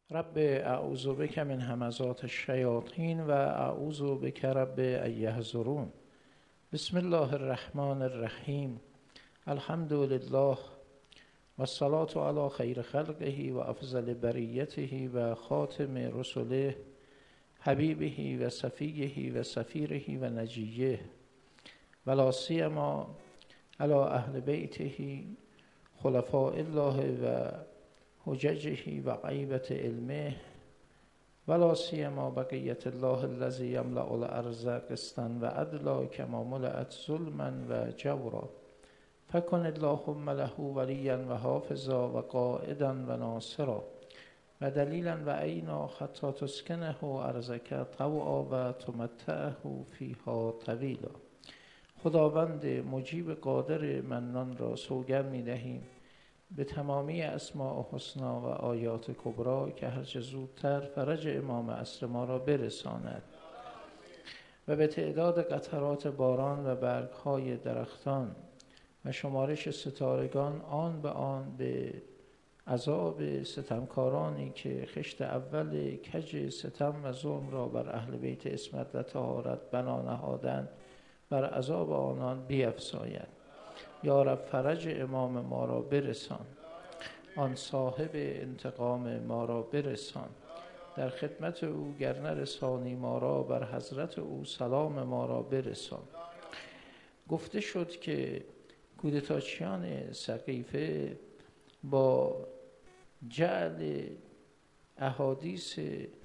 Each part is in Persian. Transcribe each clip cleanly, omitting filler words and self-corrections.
رب اعوذ بک من همزات الشیاطین و اعوذ بک رب ان یحضرون. بسم الله الرحمن الرحیم. الحمد لله و الصلاة علی خیر خلقه و افضل بریته و خاتم رسله حبیبه و صفیه و سفیره و نجیه و لا سیما علی اهل بیته خلفاء الله و حججه و غیبت علمه و لا سیما بقیت الله الذی یملأ الارض قسطا و عدلا کما ملأت ظلما و جورا فکن اللهم له ولیا و حافظا و قائدا و ناصرا و دلیلا و عینا حتی تسکنه ارضک طوعا و تمتعه فیها طویلا. خداوند مجیب قادر منان را سوگند می دهیم به تمامی اسماء حسنا و آیات کبرا که هرچه زودتر فرج امام عصر ما را برساند و به تعداد قطرات باران و برگهای درختان و شمارش ستارگان آن به آن به عذاب ستمکارانی که خشت اول کج ستم و ظلم را بر اهل بیت عصمت و طهارت بنا نهادند بر عذاب آنان بیفزاید. یا رب فرج امام ما را برسان، آن صاحب انتقام ما را برسان. در خدمت او گر نرسانی ما را، بر حضرت او سلام ما را برسان. گفته شد که کودتاچیان سقیفه با جعل احادیث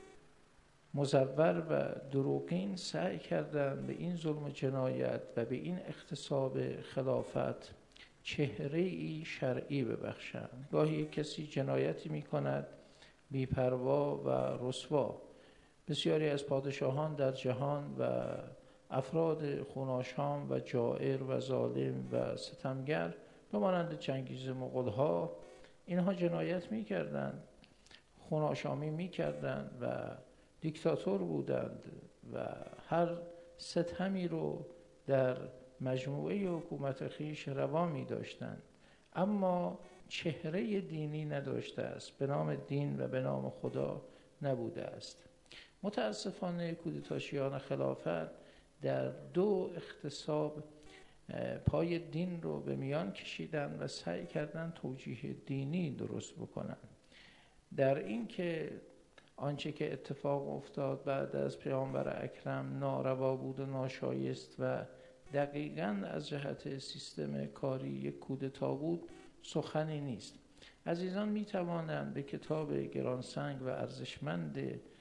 مزور و دروغین سعی کردند به این ظلم و جنایت و به این اغتصاب خلافت چهره‌ای شرعی ببخشند. گاهی یک کسی جنایتی می کند بی‌پروا و رسوا. بسیاری از پادشاهان در جهان و افراد خوناشام و جائر و ظالم و ستمگر به مانند چنگیز مغول‌ها اینها جنایت می کردند، خوناشامی می کردند و دیکتاتور بودند و هر ستمی رو در مجموعه حکومت خیش روا می داشتند، اما چهره دینی نداشته است، به نام دین و به نام خدا نبوده است. متاسفانه کودتاچیان خلافت در دو اغتصاب پای دین رو به میان کشیدن و سعی کردن توجیه دینی درست بکنن. در این که آنچه که اتفاق افتاد بعد از پیامبر اکرم ناروا بود و ناشایست و دقیقاً از جهت سیستم کاری یک کودتا بود سخنی نیست. عزیزان می توانند به کتاب گرانسنگ و ارزشمند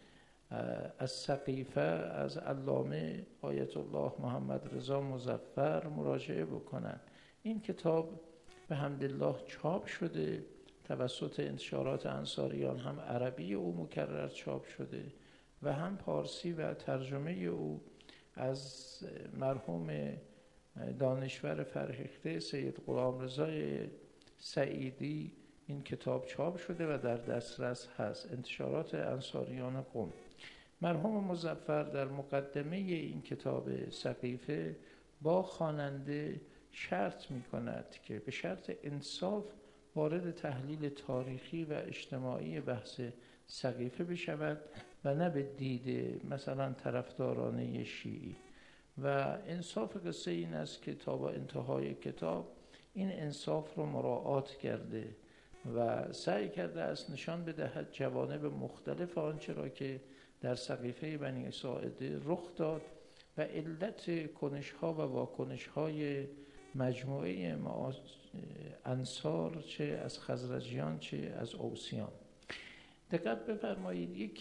از سقیفه از علامه آیت الله محمد رضا مظفر مراجعه بکنند. این کتاب به حمدالله چاپ شده توسط انتشارات انصاریان، هم عربی او مکرر چاپ شده و هم پارسی و ترجمه او از مرحوم دانشور فرهیخته سید غلامرضای سعیدی این کتاب چاپ شده و در دسترس هست. انتشارات انصاریان قم. مرحوم مظفر در مقدمه این کتاب سقیفه با خواننده شرط می کند که به شرط انصاف وارد تحلیل تاریخی و اجتماعی بحث سقیفه بشود و نه به دید مثلا طرفدارانه شیعی. و انصاف قصه این است که تا با انتهای کتاب این انصاف رو مراعات کرده و سعی کرده است نشان بدهد جوانب مختلف آنچه را که در سقیفه بنی ساعده رخ داد و علت کنش‌ها و واکنش‌های مجموعه انصار، چه از خزرجیان چه از اوسیان. دقت بفرمایید،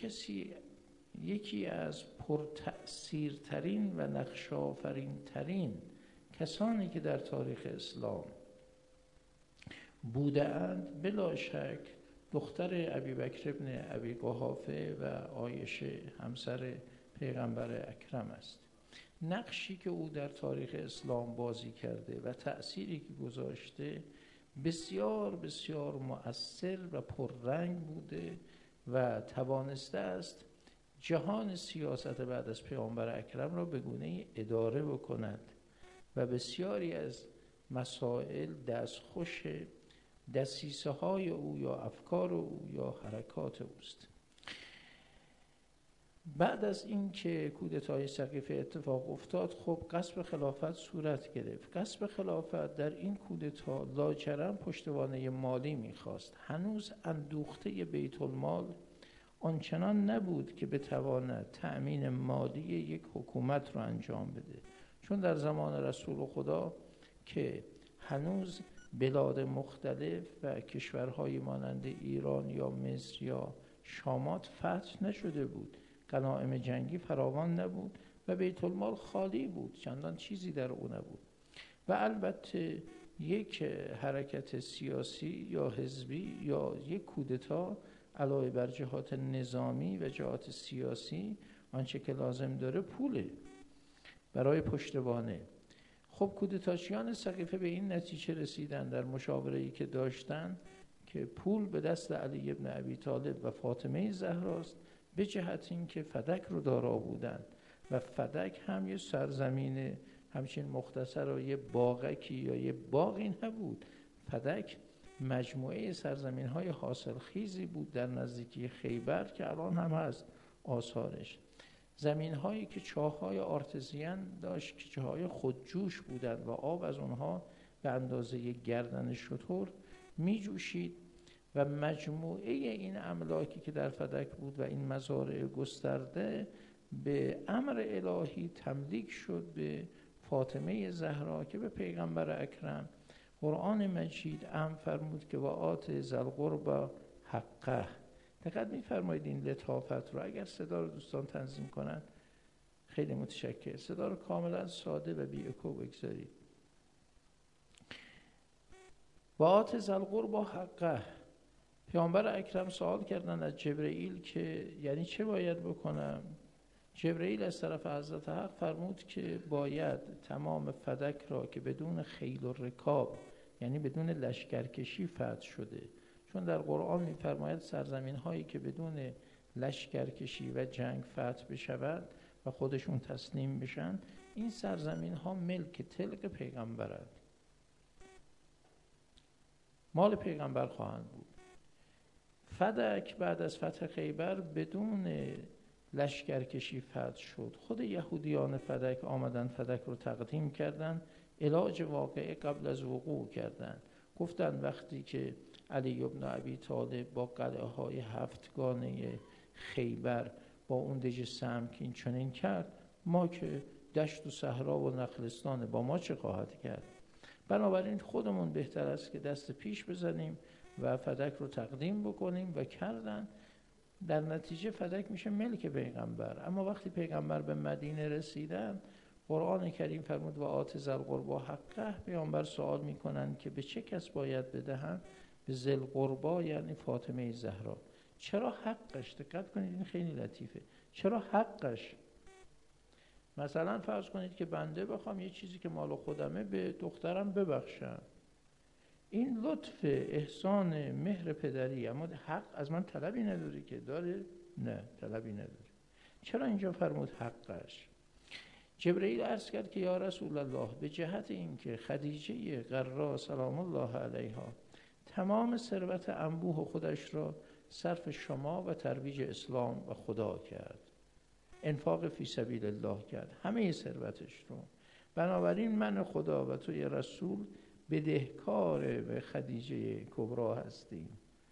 یکی از پرتأثیرترین و نقش‌آفرین‌ترین کسانی که در تاریخ اسلام بودند بلا شک دختر ابیبکر ابن ابی قحافه و عایشه همسر پیغمبر اکرم است. نقشی که او در تاریخ اسلام بازی کرده و تأثیری که گذاشته بسیار بسیار مؤثر و پررنگ بوده و توانسته است جهان سیاست بعد از پیامبر اکرم را به گونه‌ای اداره بکند و بسیاری از مسائل دستخوش دسیسه های او یا افکار او یا حرکات اوست. بعد از اینکه کودتای سقیفه اتفاق افتاد، خب غصب خلافت صورت گرفت. غصب خلافت در این کودتا لاجرم پشتوانه مالی میخواست. هنوز اندوخته بیت المال آنچنان نبود که بتواند تأمین مالی یک حکومت رو انجام بده، چون در زمان رسول خدا که هنوز بلاد مختلف و کشورهای مانند ایران یا مصر یا شامات فتح نشده بود، غنایم جنگی فراوان نبود و بیت المال خالی بود، چندان چیزی در او نبود. و البته یک حرکت سیاسی یا حزبی یا یک کودتا علاوه بر جهات نظامی و جهات سیاسی آنچه که لازم داره پوله برای پشتوانه. خب کودتاچیان سقیفه به این نتیجه رسیدن در مشاوره‌ای که داشتن که پول به دست علی ابن ابی طالب و فاطمه زهراست، به جهت اینکه فدک رو دارا بودند و فدک هم یه سرزمین همچین مختصر و یه باغکی یا یه باغی نبود. فدک مجموعه سرزمین‌های حاصلخیزی بود در نزدیکی خیبر که الان هم هست آثارش. زمین‌هایی که چاه‌های آرتزین داشت که چاه‌های خودجوش بودند و آب از اونها به اندازه گردن شتر می‌جوشید و مجموعه این املاکی که در فدک بود و این مزارع گسترده به امر الهی تملیک شد به فاطمه زهرا که به پیغمبر اکرم قرآن مجید امر فرمود که و آت ذی القربی حقه. دقت می‌فرمایید این لطافت رو. اگر صدا رو دوستان تنظیم کنن خیلی متشکر. صدا رو کاملا ساده و بی اکو بگذارید. و آت ذی القربی حقه. پیامبر اکرم سوال کردن از جبرئیل که یعنی چه باید بکنم؟ جبرئیل از طرف حضرت حق فرمود که باید تمام فدک را که بدون خیل و رکاب یعنی بدون لشکرکشی فتح شده، چون در قرآن می‌فرماید سرزمین هایی که بدون لشکرکشی و جنگ فتح بشود و خودشون تسلیم بشن، این سرزمین ها ملک طلق پیغمبرند، مال پیغمبر خواهند بود. فدک بعد از فتح خیبر بدون لشکرکشی فتح شد. خود یهودیان فدک آمدن فدک رو تقدیم کردن، علاج واقعه قبل از وقوع کردن. گفتن وقتی که علی ابن ابی طالب با قلعه های هفتگانه خیبر با اون دژ سمکین چنین کرد، ما که دشت و صحرا و نخلستان، با ما چه خواهد کرد؟ بنابراین خودمون بهتر است که دست پیش بزنیم و فدک رو تقدیم بکنیم و کردن. در نتیجه فدک میشه ملک پیغمبر. اما وقتی پیغمبر به مدینه رسیدن، قرآن کریم فرمود و آت ذی القربی حقه. پیامبر سوال میکنن که به چه کس باید بدهن؟ به ذی القربی یعنی فاطمه زهرا. چرا حقش؟ دقت کنید این خیلی لطیفه. چرا حقش؟ مثلا فرض کنید که بنده بخوام یه چیزی که مال خودمه به دخترم ببخشم، این لطف، احسان، مهر پدری، اما حق از من طلبی نداری که داره؟ نه، طلبی نداره. چرا اینجا فرمود حقش؟ جبرئیل عرض کرد که یا رسول الله، به جهت اینکه خدیجه قرا سلام الله علیها تمام ثروت انبوه خودش را صرف شما و ترویج اسلام و خدا کرد، انفاق فی سبیل الله کرد، همه ثروتش رو. بنابراین من خدا و توی رسول بدهکار به خدیجه کبرا هستیم.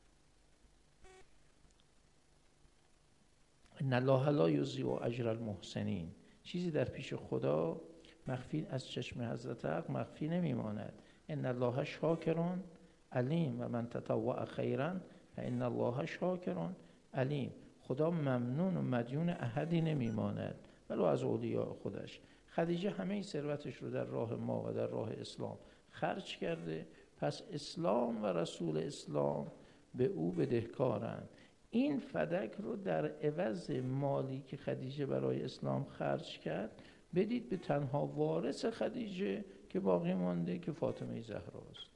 ان الله لا یضیع اجر المحسنین. چیزی در پیش خدا مخفی از چشم حضرت حق مخفی نمیماند. ان الله شاکر علیم و من تطوع خیرا فان الله شاکر علیم. خدا ممنون و مدیون احدی نمیماند ولو از اولیاء خودش. خدیجه همه ثروتش رو در راه ما و در راه اسلام خرج کرده، پس اسلام و رسول اسلام به او بدهکارند. این فدک رو در عوض مالی که خدیجه برای اسلام خرج کرد بدید به تنها وارث خدیجه که باقی مانده که فاطمه زهراست.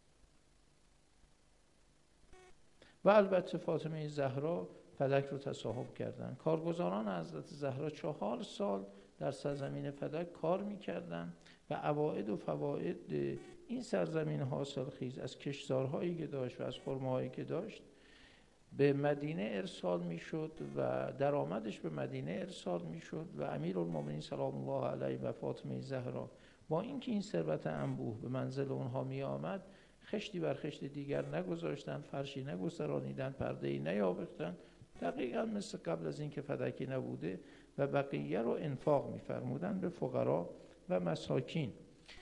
و البته فاطمه زهرا فدک رو تصاحب کردن. کارگزاران حضرت زهرا 4 سال در سرزمین فدک کار می‌کردند و عواید و فواید این سرزمین حاصل خیز از کشتزارهایی که داشت و از خرماهایی که داشت به مدینه ارسال میشد و درآمدش به مدینه ارسال میشد و امیرالمومنین سلام الله علیه و فاطمه زهرا با اینکه این ثروت انبوه به منزل اونها می آمد، خشتی بر خشت دیگر نگذاشتند، فرشی نگسترانیدند، پرده‌ای نیاویختند، دقیقاً مثل قبل از اینکه فدکی نبوده و بقیه رو انفاق می‌فرمودند به فقرا و مساکین.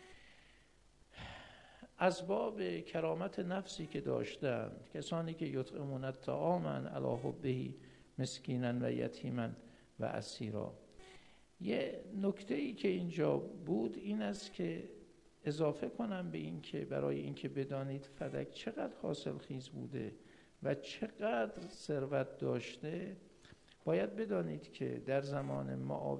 اسباب کرامت نفسی که داشتند، کسانی که یطعمون الطعام علی حبه مسکینا و یتیما و اسیرا. یه نکته‌ای که اینجا بود این است که اضافه کنم به این که برای اینکه بدانید فدک چقدر حاصل خیز بوده و چقدر ثروت داشته، باید بدانید که در زمان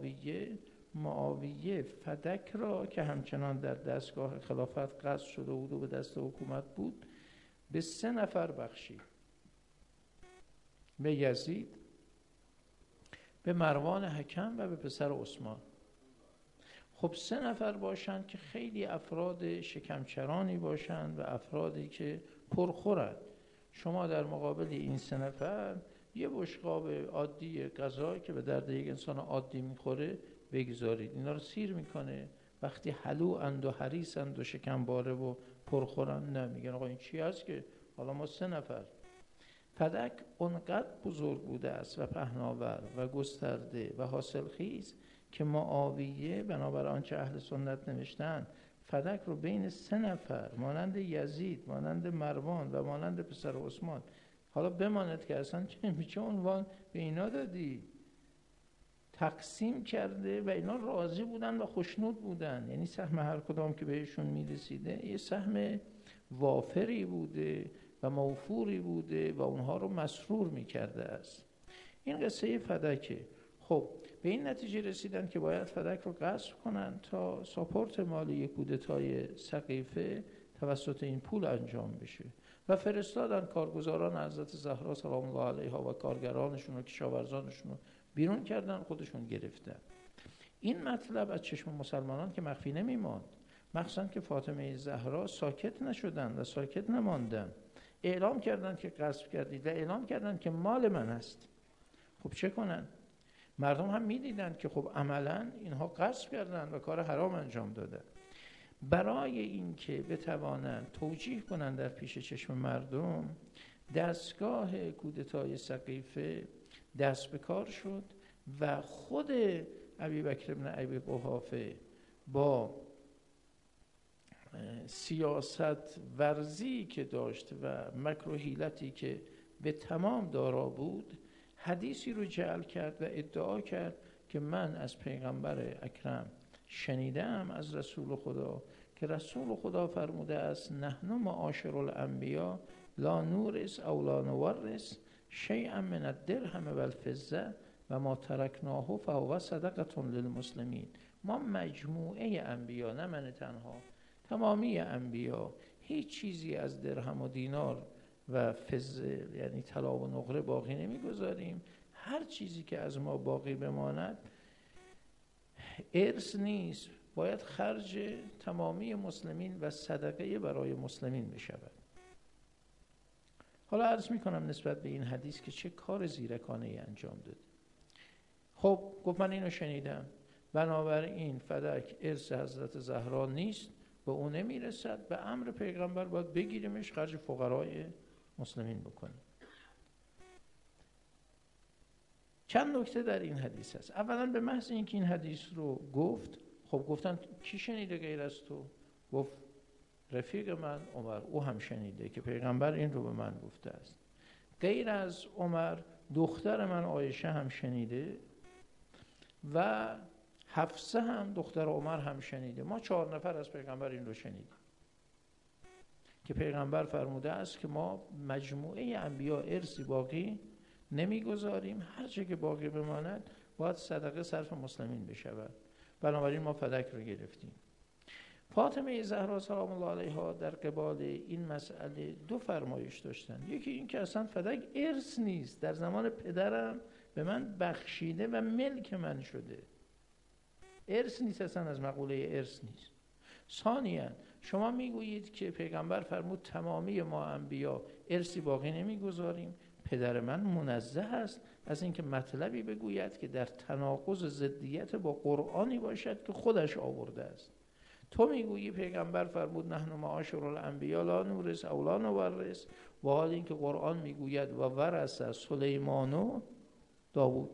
معاویه فدک را که همچنان در دستگاه خلافت قصد شده بود و به دست حکومت بود، به 3 نفر بخشید: به یزید، به مروان حکم و به پسر عثمان. خب 3 نفر باشند که خیلی افراد شکمچرانی باشند و افرادی که پرخورند. شما در مقابل این 3 نفر یه بشقاب عادی غذا که به درد یک انسان عادی میخوره بگذارید، اینا رو سیر میکنه. وقتی حلوعند و حریصند و شکمباره و پرخورند، نه، میگن آقا این چی هست که حالا ما 3 نفر. فدک اونقدر بزرگ بوده است و پهناور و گسترده و حاصل خیز که معاویه بنابر آنچه اهل سنت نوشتن فدک رو بین 3 نفر مانند یزید، مانند مروان و مانند پسر عثمان، حالا بماند که اصلا چه عنوان به اینا دادی، تقسیم کرده و اینا راضی بودن و خوشنود بودن. یعنی سهم هر کدام که بهشون میرسیده یه سهم وافری بوده و موفوری بوده و اونها رو مسرور میکرده است. این قصه فدکه. خب به این نتیجه رسیدن که باید فدک رو غصب کنن تا ساپورت مالی کودتای سقیفه توسط این پول انجام بشه و فرستادن کارگزاران حضرت زهرا سلام الله علیها و کارگرانشون و کشاورزانشون رو بیرون کردن، خودشون گرفتن. این مطلب از چشم مسلمانان که مخفی نمیماند، مخصوصا که فاطمه زهرا ساکت نشدن و ساکت نماندن، اعلام کردن که غصب کردید و اعلام کردن که مال من است. خب چه کنن؟ مردم هم میدیدن که خب عملا اینها غصب کردن و کار حرام انجام دادن. برای اینکه بتوانند توجیه کنند در پیش چشم مردم، دستگاه کودتای سقیفه دست به کار شد و خود ابوبکر بن ابی قحافه با سیاست ورزی که داشت و مکر و حیلتی که به تمام دارا بود، حدیثی رو جعل کرد و ادعا کرد که من از پیغمبر اکرم شنیدم از رسول خدا که رسول خدا فرموده است نحن معاشر الانبیا لا نورث او لا نورث شیئا من الدرهم والفضه و ما ترکناه فهو صدقه للمسلمین. ما مجموعه انبیا، نه من تنها، تمامی انبیا هیچ چیزی از درهم و دینار و فضه یعنی طلا و نقره باقی نمیگذاریم. هر چیزی که از ما باقی بماند ارث نیست، باید خرج تمامی مسلمین و صدقه برای مسلمین بشود. حالا عرض میکنم نسبت به این حدیث که چه کار زیرکانه ای انجام داد. خب گفت من اینو شنیدم، بنابراین فدک ارث حضرت زهرا نیست، به اون نمیرسد، به امر پیغمبر باید بگیریمش خرج فقرای مسلمین بکنیم. چند نکته در این حدیث هست. اولا به محض اینکه این حدیث رو گفت، خب گفتن کی شنیده غیر از تو؟ گفت رفیق من عمر، او هم شنیده که پیغمبر این رو به من گفته است. غیر از عمر دختر من عایشه هم شنیده و حفصه هم دختر عمر هم شنیده. ما 4 نفر از پیغمبر این رو شنیدیم که پیغمبر فرموده است که ما مجموعه انبیا ارثی باقی نمیگذاریم، هر چه که باقی بماند باید صدقه صرف مسلمین بشود. بنابراین ما فدک رو گرفتیم. فاطمه زهرا سلام الله علیها در قبال این مسئله 2 فرمایش داشتن. یکی این که اصلا فدک ارث نیست، در زمان پدرم به من بخشیده و ملک من شده، ارث نیست، اصلا از مقوله ارث نیست. ثانیاً شما میگویید که پیغمبر فرمود تمامی ما انبیا ارثی باقی نمیگذاریم، پدر من منزه است از اینکه مطلبی بگوید که در تناقض ضدیت با قرآنی باشد که خودش آورده است. تو میگویی پیغمبر فرمود نحن معاشر الانبیا لا نورث او لا نورث، و حال اینکه قرآن میگوید و ورث سلیمان و داوود.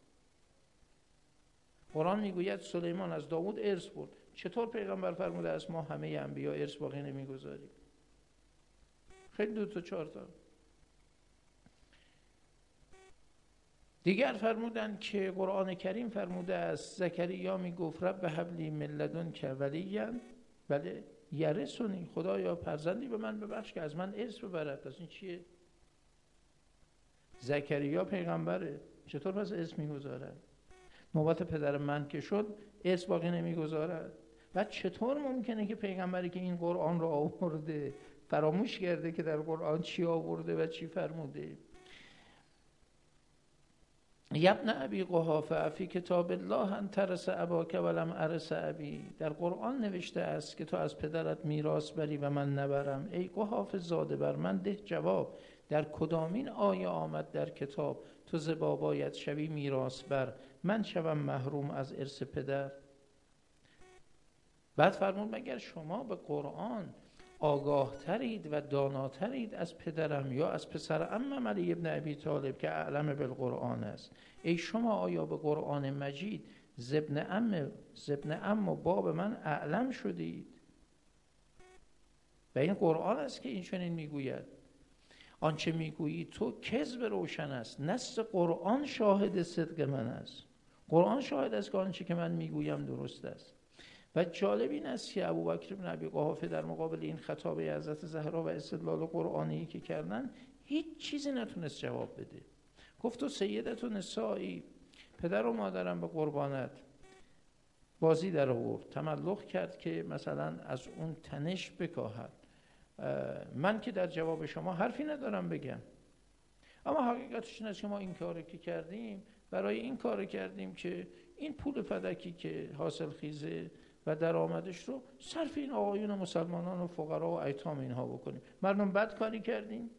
قرآن میگوید سلیمان از داوود ارث برد. چطور پیغمبر فرموده است ما همه انبیا ارث باقی نمیگذاریم؟ خیلی 2 تا 4 تا. دیگر فرمودند که قرآن کریم فرموده است زکریا میگفت رب هب لی من لدنک ولیا بله یرثنی، خدایا فرزندی به من ببخش که از من ارث ببرد. پس این چیه؟ زکریا پیغمبره، چطور پس ارث میگذارد؟ نوبت پدر من که شد ارث باقی نمیگذارد. و چطور ممکنه که پیغمبری که این قرآن را آورده فراموش کرده که در قرآن چی آورده و چی فرموده؟ یبن ابی قحافه فی کتاب الله ان ترث اباک ولم ارث ابی، در قرآن نوشته است که تو از پدرت میراث بری و من نبرم. ای قحافه زاده بر من ده جواب، در کدامین آیه آمد در کتاب تو ز بابایت شوی میراث بر، من شوم محروم از ارث پدر؟ بعد فرمود مگر شما به قرآن آگاه ترید و داناترید از پدرم یا از پسر عمم علی ابن ابی طالب که اعلم بالقرآن است؟ ای شما آیا به قرآن مجید زبن عم و باب من اعلم شدید؟ و این قرآن است که این چنین میگوید. آنچه میگویی تو کذب روشن است، نص قرآن شاهد صدق من است. قرآن شاهد است که آنچه که من میگویم درست است. و جالب این است که ابوبکر بن ابی قحافه در مقابل این خطاب حضرت زهرا و استدلال قرآنی که کردن هیچ چیزی نتونست جواب بده. گفت تو سیدت و نسایی، پدر و مادرم به قربانت، بازی در آورد، تملق کرد که مثلا از اون تنش بکاهد. من که در جواب شما حرفی ندارم بگم، اما حقیقتش این است که ما این کاری که کردیم برای این کار کردیم که این پول فدکی که حاصل خیزه و درآمدش رو صرف این آقایون مسلمانان و فقرا و ایتام اینها بکنیم. مردم بد کاری کردیم؟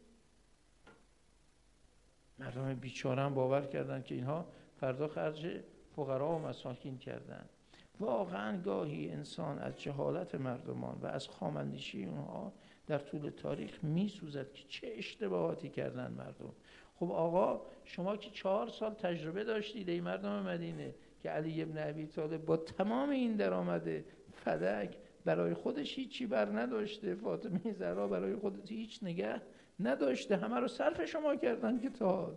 مردم بیچاره هم باور کردن که اینها فردا خرج فقرا و مساکین کردن. واقعا گاهی انسان از جهالت مردمان و از خام‌اندیشی اونها در طول تاریخ میسوزد که چه اشتباهاتی کردن مردم. خب آقا شما که 4 سال تجربه داشتید ای مردم مدینه که علی ابن ابی طالب با تمام این درآمد فدک برای خودش هیچی بر نداشته، فاطمه زهرا برای خودش هیچ نگه نداشته، همه رو صرف شما کردن که تا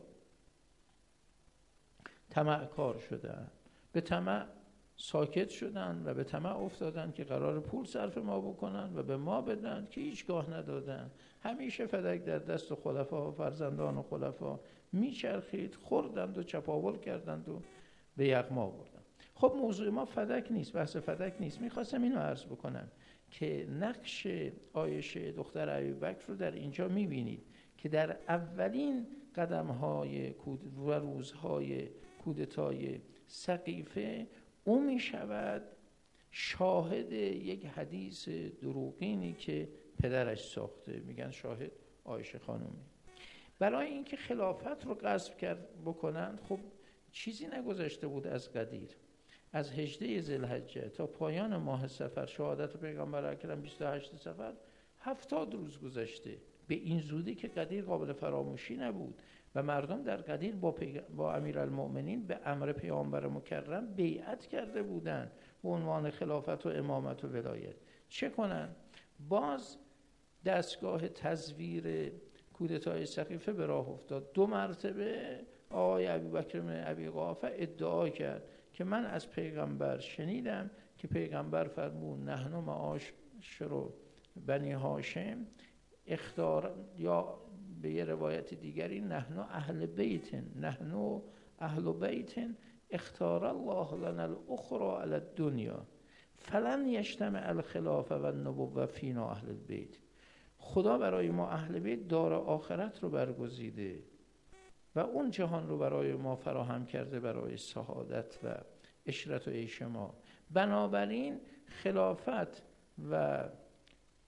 طمع کار شدن، به طمع ساکت شدن و به طمع افتادن که قرار پول صرف ما بکنن و به ما بدن که هیچگاه ندادن. همیشه فدک در دست خلفا و فرزندان و خلفا میچرخید، خوردند و چپاول کردند و به یغما بردن. خب موضوع ما فدک نیست، بحث فدک نیست. میخواستم اینو عرض بکنم که نقش عایشه دختر ابوبکر رو در اینجا میبینید که در اولین قدم‌های و روزهای کودتای سقیفه او میشود شاهد یک حدیث دروغینی که پدرش ساخته. میگن شاهد عایشه خانومی. برای اینکه خلافت رو غصب بکنند، خب چیزی نگذشته بود از قدیر. از 18 ذوالحجه تا پایان ماه صفر، شهادت پیغمبر اکرم 28 صفر، 70 روز گذشته. به این زودی که قدیر قابل فراموشی نبود و مردم در قدیر با امیرالمؤمنین به امر پیامبر مکرم بیعت کرده بودند به عنوان خلافت و امامت و ولایت. چه کنن؟ باز دستگاه تزویر کودتای سقیفه به راه افتاد. 2 مرتبه آقای ابوبکر بن ابی قحافه ادعا کرد که من از پیغمبر شنیدم که پیغمبر فرمود نحن معاشر بنی هاشم اختار، یا به یه روایت دیگری نحن اهل بیت، نحن اهل بیت اختار الله لنا الاخرى علی الدنیا فلن یجتمع الخلافه و النبوه فینا اهل البیت. خدا برای ما اهل بیت دار آخرت رو برگزیده و اون جهان رو برای ما فراهم کرده برای سعادت و عشرت و عیش ما. بنابراین خلافت و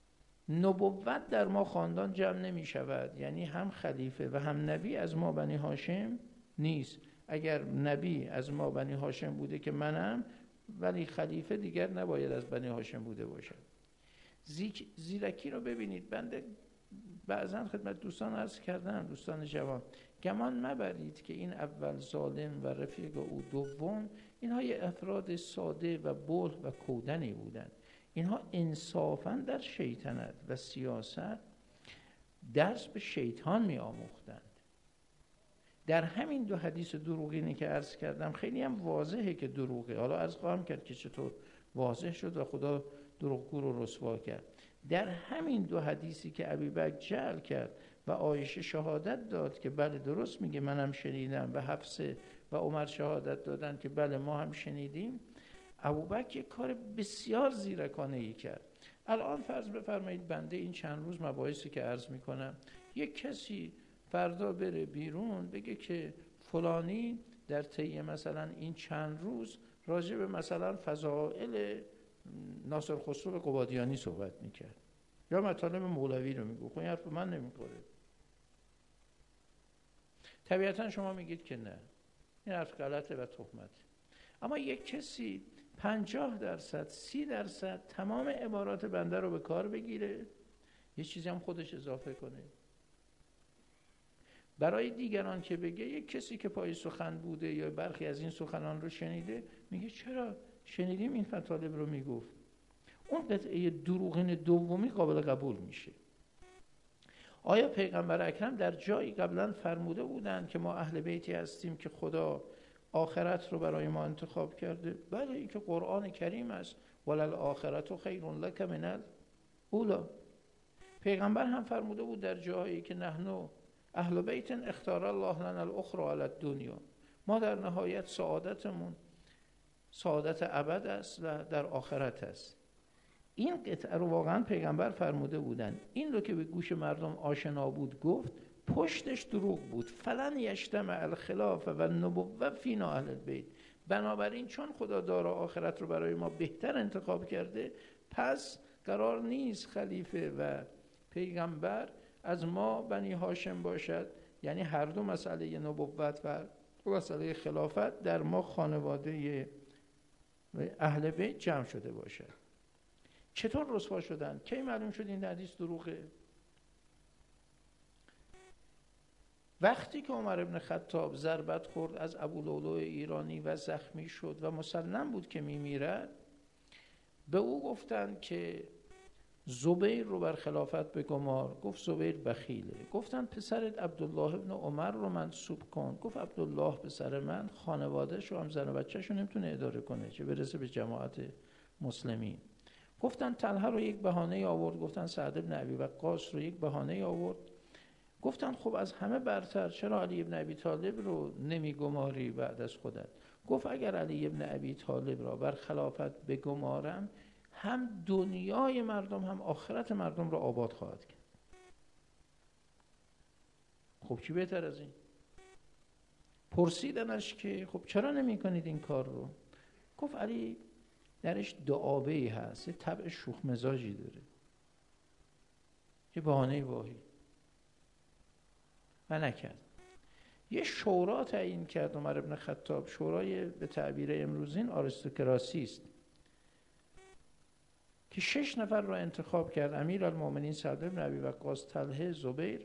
نبوت در ما خاندان جمع نمی شود، یعنی هم خلیفه و هم نبی از ما بنی هاشم نیست. اگر نبی از ما بنی هاشم بوده که منم، ولی خلیفه دیگر نباید از بنی هاشم بوده باشد. زیرکی رو ببینید. بنده بعضا خدمت دوستان عرض کردم، دوستان جوان، گمان مبرید که این اول ظالم و رفیق او دوم، اینها یه افراد ساده و بلح و کودنی بودند. اینها انصافاً در شیطنت و سیاست درس به شیطان می آموختند. در همین دو حدیث دروغینی که عرض کردم خیلی هم واضحه که دروغه. حالا عرض خواهم کرد که چطور واضح شد و خدا دروغگو رو رسوا کرد. در همین دو حدیثی که ابوبکر جعل کرد و عایشه شهادت داد که بله درست میگه منم شنیدم، و حفصه و عمر شهادت دادن که بله ما هم شنیدیم، ابوبکر یک کار بسیار زیرکانه‌ای کرد. الان فرض بفرمایید بنده این چند روز مباحثی که عرض میکنم، یک کسی فردا بره بیرون بگه که فلانی در طی مثلا این چند روز راجع به مثلا فضائل ناصر خسرو قبادیانی صحبت میکرد یا مطالب مولوی رو میگو. خب این حرف من نمیخوره. طبیعتا شما میگید که نه، این حرف غلطه و تهمته. اما یک کسی 50% 30% تمام عبارات بنده رو به کار بگیره، یه چیزی هم خودش اضافه کنه، برای دیگران که بگه، یک کسی که پای سخن بوده یا برخی از این سخنان رو شنیده میگه چرا شنیدیم این مطالب رو میگفت، اون قطعه دروغین دومی قابل قبول میشه. آیا پیغمبر اکرم در جایی قبلا فرموده بودند که ما اهل بیتی هستیم که خدا آخرت رو برای ما انتخاب کرده؟ بله، این که قرآن کریم است، وللآخرة خیر لک من الاولی. پیغمبر هم فرموده بود در جایی که نحن اهل بیت اختار الله لنا الاخرى علی الدنیا، ما در نهایت سعادتمون سعادت ابد است و در آخرت است. این قطعه رو واقعا پیغمبر فرموده بودن. این رو که به گوش مردم آشنا بود گفت، پشتش دروغ بود. فلن یجتمع الخلاف و النبوة فینا اهل البیت. بنابراین چون خدا دار آخرت رو برای ما بهتر انتخاب کرده، پس قرار نیست خلیفه و پیغمبر از ما بنی هاشم باشد. یعنی هر دو مسئله نبوت و مسئله خلافت در ما خانواده اهل بیت جمع شده باشد. چطور رسوا شدن؟ کی معلوم شد این حدیث دروغه؟ وقتی که عمر ابن خطاب ضربت خورد از ابولؤلؤ ایرانی و زخمی شد و مسلم بود که میمیرد، به او گفتند که زبیر رو بر خلافت بگمار. گفت زبیر بخیله. گفتن پسرت عبدالله ابن عمر رو منصوب کن. گفت عبدالله پسر من خانواده‌ش و هم زن و بچه‌شو نمیتونه اداره کنه، چه برسه به جماعت مسلمین. گفتن طلحه رو یک بهانه آورد. گفتن سعد بن ابی وقاص رو یک بهانه آورد. گفتن خب از همه برتر چرا علی بن ابی طالب رو نمیگماری بعد از خودت؟ گفت اگر علی بن ابی طالب را بر خلافت بگمارم، هم دنیای مردم هم آخرت مردم را آباد خواهد کرد. خب چی بهتر از این؟ پرسیدنش که خب چرا نمی کنید این کار رو؟ گفت علی درش دعابه‌ای هست، یه طبع شوخ مزاجی داره، یه بهانه واهی، و نکرد. یه شورا تعیین کرد عمر ابن خطاب. شورای به تعبیر امروزین آریستوکراسی است که 6 نفر را انتخاب کرد: امیرالمومنین سعد بن ابی وقاص، طلحه، زبیر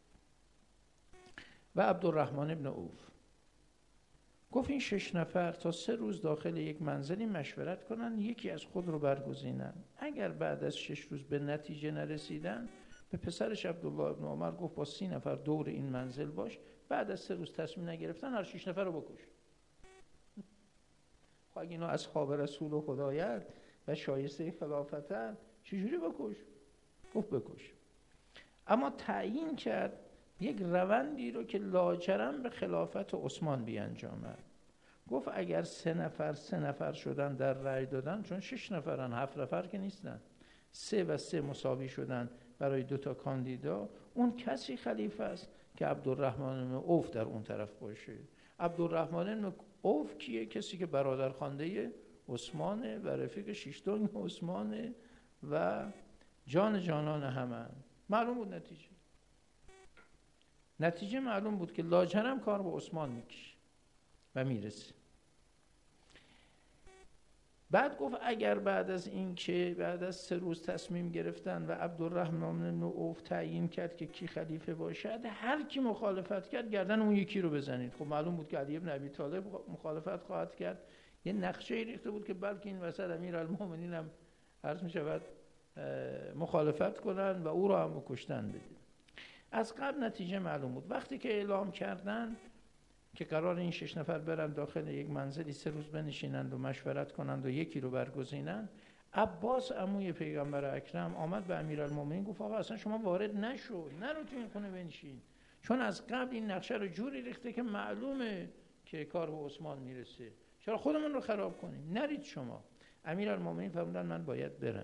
و عبدالرحمن بن عوف. گفت این 6 نفر تا 3 روز داخل یک منزلی مشورت کنن، یکی از خود رو برگزینن. اگر بعد از 6 روز به نتیجه نرسیدن، به پسرش عبدالله بن عمر گفت با 30 نفر دور این منزل باش، بعد از 3 روز تصمیم نگرفتن هر 6 نفر رو بکش. خب اگه اینا اصحاب رسول و خدایت و شایسته خلافتن، چجوری بکش؟ گفت بکش. اما تعیین کرد یک روندی رو که لاجرم به خلافت عثمان بیانجامد. گفت اگر 3 نفر شدن در رأی دادن، چون 6 نفرن 7 نفر که نیستن، 3 و 3 مساوی شدن برای 2 تا کاندیدا، اون کسی خلیفه است که عبدالرحمن بن عوف در اون طرف باشه. عبدالرحمن بن عوف کیه؟ کسی که برادرخوانده عثمانه و رفیق شیشتون عثمانه و جان جانان همن. معلوم بود نتیجه معلوم بود که لاجرم کار با عثمان میکشه و میرسه. بعد گفت اگر بعد از 3 روز تصمیم گرفتن و عبدالرحمن بن عوف تعیین کرد که کی خلیفه باشد، هر کی مخالفت کرد گردن اون یکی رو بزنید. خب معلوم بود که علی بن ابی طالب مخالفت خواهد کرد. یه نقشه ریخته بود که بلکه این وسط امیرالمومنین هم عرض می شود مخالفت کنن و او رو هم بکشتن بدید. از قبل نتیجه معلوم بود. وقتی که اعلام کردن که قرار این 6 نفر برن داخل یک منزلی 3 روز بنشینند و مشورت کنند و یکی رو برگزینند، عباس عموی پیغمبر اکرم آمد به امیرالمومنین گفت آقا اصلا شما وارد نشو، نرو تو این خونه بنشین، چون از قبل این نقشه رو جوری ریخته که معلومه که کار به عثمان میرسه، چرا خودمون رو خراب کنیم؟ نرید شما. امیرالمومنین فرمودن من باید برم،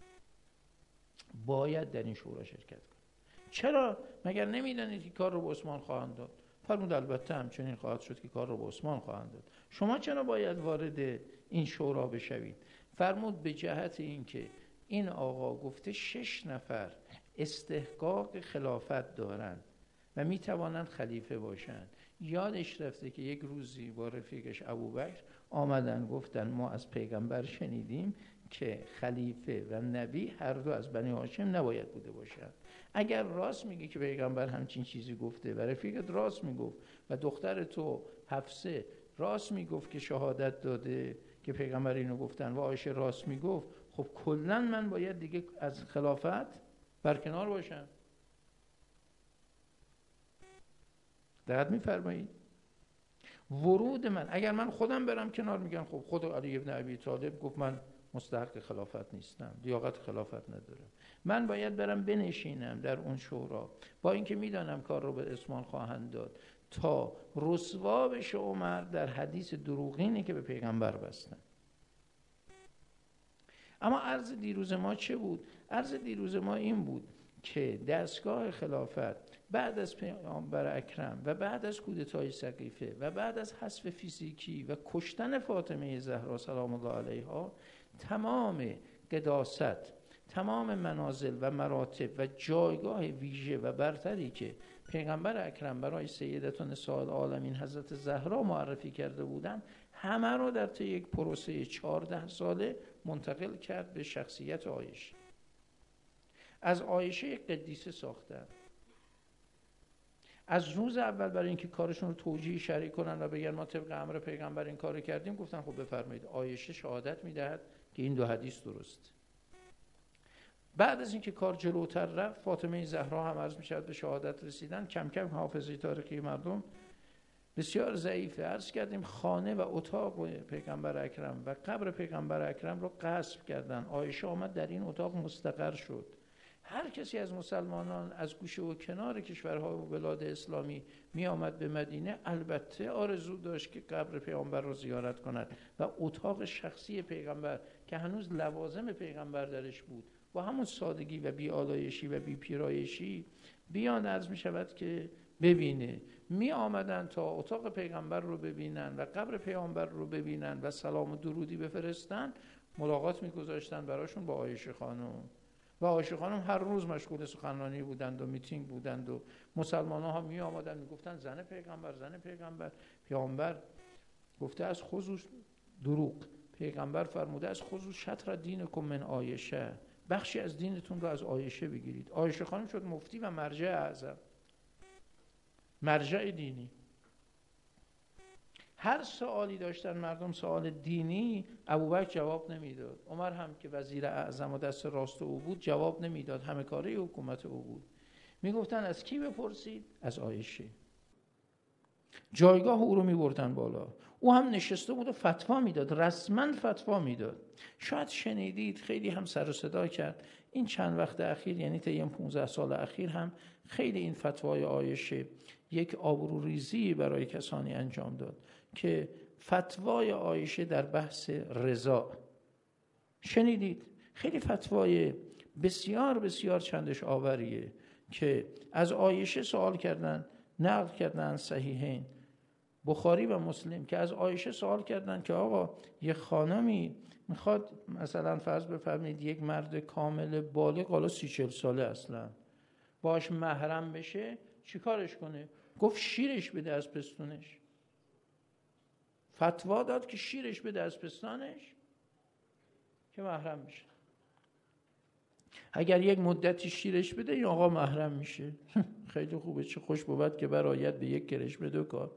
باید در این شورا شرکت کنم. چرا؟ مگر نمیدانید که کار رو به عثمان خواهند داد؟ فرمود البته همچنین خواهد شد که کار رو به عثمان خواهند داد. شما چرا باید وارد این شورا بشوید؟ فرمود به جهت اینکه این آقا گفته 6 نفر استحقاق خلافت دارند و میتوانند خلیفه باشند. یادش رفته که یک روزی با رفیقش ابوبکر آمدن گفتن ما از پیغمبر شنیدیم که خلیفه و نبی هر دو از بنی هاشم نباید بوده باشند. اگر راست میگی که پیغمبر همچین چیزی گفته و رفیقت راست میگفت و دختر تو حفصه راست میگفت که شهادت داده که پیغمبر اینو گفتن و عایشه راست میگفت، خب کلا من باید دیگه از خلافت برکنار باشم. دقت میفرمایید؟ ورود من، اگر من خودم برم کنار میگن خب خود علی بن ابی طالب گفت من مستحق خلافت نیستم، لیاقت خلافت ندارم، من باید برم بنشینم در اون شورا با اینکه میدانم کار رو به عثمان خواهند داد تا رسوا بشه عمر در حدیث دروغینی که به پیغمبر بستن. اما عرض دیروز ما چه بود؟ عرض دیروز ما این بود که دستگاه خلافت بعد از پیامبر اکرم و بعد از کودتای سقیفه و بعد از حذف فیزیکی و کشتن فاطمه زهرا سلام الله علیها، تمام قداست، تمام منازل و مراتب و جایگاه ویژه و برتری که پیغمبر اکرم برای سیدت نساء العالمین حضرت زهرا معرفی کرده بودند، همه رو در طی یک پروسه 14 ساله منتقل کرد به شخصیت عایشه. از عایشه یک قدیسه ساختن. از روز اول برای اینکه کارشون رو توجیه شرعی کنن و بگن ما طبق امر پیغمبر این کارو کردیم، گفتن خب بفرمایید عایشه شهادت میدهد که این 2 حدیث درست. بعد از اینکه کار جلوتر رفت، فاطمه زهرا هم عرض میشد به شهادت رسیدن، کم کم حافظه تاریخی مردم بسیار ضعیفه. عرض کردیم خانه و اتاق پیغمبر اکرم و قبر پیغمبر اکرم رو غصب کردن. عایشه آمد در این اتاق مستقر شد. هر کسی از مسلمانان از گوشه و کنار کشورها و بلاد اسلامی می آمد به مدینه، البته آرزو داشت که قبر پیغمبر رو زیارت کند و اتاق شخصی پیغمبر که هنوز لوازم پیغمبر درش بود با همون سادگی و بی آلایشی و بی پیرایشی بیان عرض می شود که ببینه. می آمدن تا اتاق پیغمبر رو ببینن و قبر پیغمبر رو ببینن و سلام و درودی بفرستن. ملاقات می گذاشتن براشون با عایشه خانم و عایشه خانم هر روز مشغول سخنرانی بودند و میتینگ بودند و مسلمان ها می آمدن می گفتن زن پیغمبر، زن پیغمبر. پیغمبر گفته از خضوع دروغ، پیغمبر فرموده از خضوع شطر دینکم من عایشه، بخشی از دینتون رو از عایشه بگیرید. عایشه خانم شد مفتی و مرجع اعظم، مرجع دینی. هر سوالی داشتن مردم سوال دینی، ابوبکر جواب نمیداد، عمر هم که وزیر اعظم و دست راست او بود جواب نمیداد، همه کاره حکومت او بود. میگفتن از کی بپرسید؟ از عایشه. جایگاه او رو میبردن بالا. او هم نشسته بود و فتوا میداد، رسما فتوا میداد. شاید شنیدید خیلی هم سر و صدا کرد این چند وقت اخیر، یعنی طی 15 سال اخیر هم خیلی این فتوای عایشه یک آبروریزی برای کسانی انجام داد که فتوای عایشه در بحث رضا. شنیدید؟ خیلی فتوای بسیار بسیار چندش آوریه که از عایشه سوال کردن، نقل کردن صحیحین بخاری و مسلم که از عایشه سوال کردن که آقا یه خانمی میخواد مثلا فرض بفرمایید یک مرد کامل بالغ، حالا 30-40 ساله اصلا، باش محرم بشه چیکارش کنه؟ گفت شیرش بده از پستونش. فتوا داد که شیرش بده از پستانش که محرم بشه. اگر یک مدتی شیرش بده این آقا محرم میشه. خیلی خوبه، چه خوش بود که برایت به یک کرشمه 2 کار.